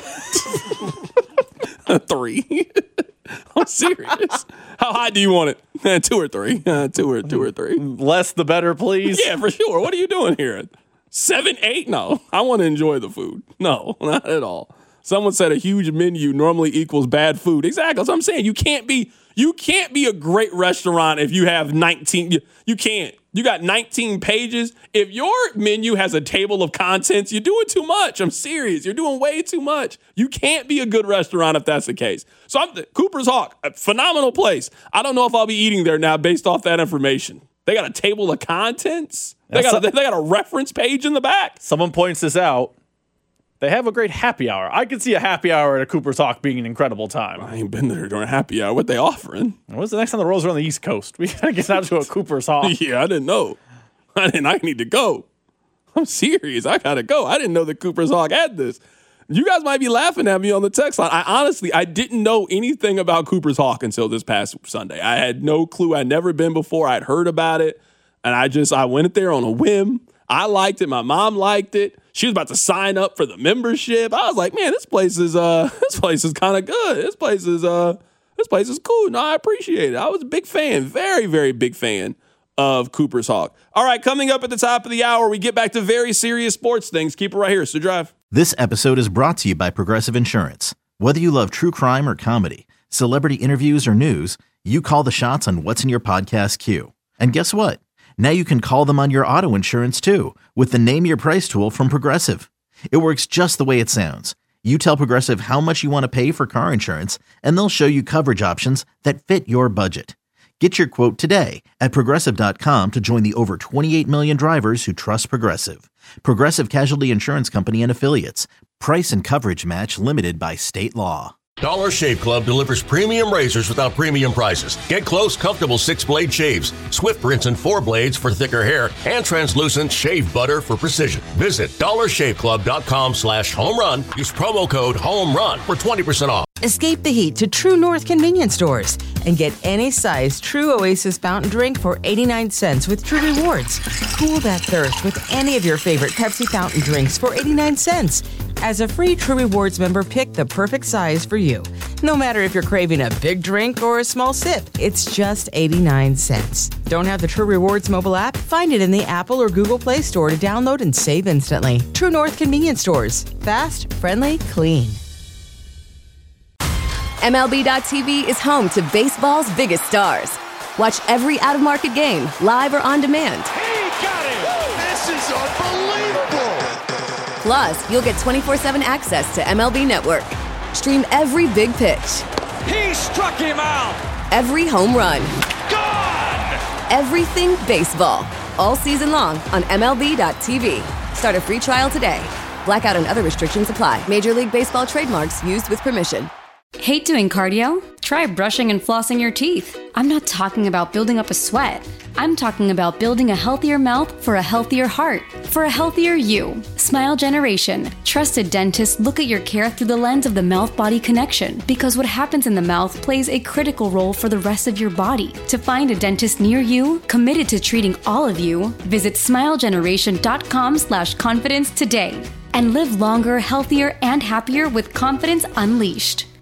Speaker 4: Three. I'm serious. How high do you want it? Uh, two or three. Uh, two or two or three.
Speaker 5: Less the better, please.
Speaker 4: Yeah, for sure. What are you doing here? Seven, eight? No. I want to enjoy the food. No, not at all. Someone said a huge menu normally equals bad food. Exactly. That's what I'm saying. You can't be you can't be a great restaurant if you have nineteen. You, you can't. You got nineteen pages. If your menu has a table of contents, you're doing too much. I'm serious. You're doing way too much. You can't be a good restaurant if that's the case. So I'm Cooper's Hawk, a phenomenal place. I don't know if I'll be eating there now based off that information. They got a table of contents. They got a, they got a reference page in the back.
Speaker 5: Someone points this out. They have a great happy hour. I could see a happy hour at a Cooper's Hawk being an incredible time.
Speaker 4: I ain't been there during happy hour. What they offering?
Speaker 5: When's the next time the Rolls are on the East Coast? We gotta get out to a Cooper's Hawk.
Speaker 4: Yeah, I didn't know. I didn't. I need to go. I'm serious. I gotta go. I didn't know that Cooper's Hawk had this. You guys might be laughing at me on the text line. I honestly, I didn't know anything about Cooper's Hawk until this past Sunday. I had no clue. I'd never been before. I'd heard about it. And I just, I went there on a whim. I liked it. My mom liked it. She was about to sign up for the membership. I was like, man, this place is, uh, this place is kind of good. This place is, uh, this place is cool. No, I appreciate it. I was a big fan, very, very big fan of Cooper's Hawk. All right, coming up at the top of the hour, we get back to very serious sports things. Keep it right here. So drive.
Speaker 1: This episode is brought to you by Progressive Insurance. Whether you love true crime or comedy, celebrity interviews or news, you call the shots on what's in your podcast queue. And guess what? Now you can call them on your auto insurance too with the Name Your Price tool from Progressive. It works just the way it sounds. You tell Progressive how much you want to pay for car insurance, and they'll show you coverage options that fit your budget. Get your quote today at Progressive dot com to join the over twenty-eight million drivers who trust Progressive. Progressive Casualty Insurance Company and Affiliates. Price and coverage match limited by state law.
Speaker 2: Dollar Shave Club delivers premium razors without premium prices. Get close, comfortable six-blade shaves, Swift rinse and four blades for thicker hair, and translucent shave butter for precision. Visit dollar shave club dot com slash home run. Use promo code HOMERUN for twenty percent off.
Speaker 3: Escape the heat to True North convenience stores and get any size True Oasis fountain drink for eighty-nine cents with True Rewards. Cool that thirst with any of your favorite Pepsi fountain drinks for eighty-nine cents. As a free True Rewards member, pick the perfect size for you. No matter if you're craving a big drink or a small sip, it's just eighty-nine cents. Don't have the True Rewards mobile app? Find it in the Apple or Google Play Store to download and save instantly. True North convenience stores. Fast, friendly, clean.
Speaker 11: M L B dot T V is home to baseball's biggest stars. Watch every out-of-market game, live or on demand.
Speaker 9: He got it! This is unbelievable!
Speaker 11: Plus, you'll get twenty-four seven access to M L B Network. Stream every big pitch.
Speaker 9: He struck him out!
Speaker 11: Every home run.
Speaker 9: Gone!
Speaker 11: Everything baseball. All season long on M L B dot T V. Start a free trial today. Blackout and other restrictions apply. Major League Baseball trademarks used with permission.
Speaker 12: Hate doing cardio? Try brushing and flossing your teeth. I'm not talking about building up a sweat. I'm talking about building a healthier mouth for a healthier heart, for a healthier you. Smile Generation. Trusted dentists look at your care through the lens of the mouth-body connection, because what happens in the mouth plays a critical role for the rest of your body. To find a dentist near you, committed to treating all of you, visit smile generation dot com slash confidence today and live longer, healthier, and happier with confidence unleashed.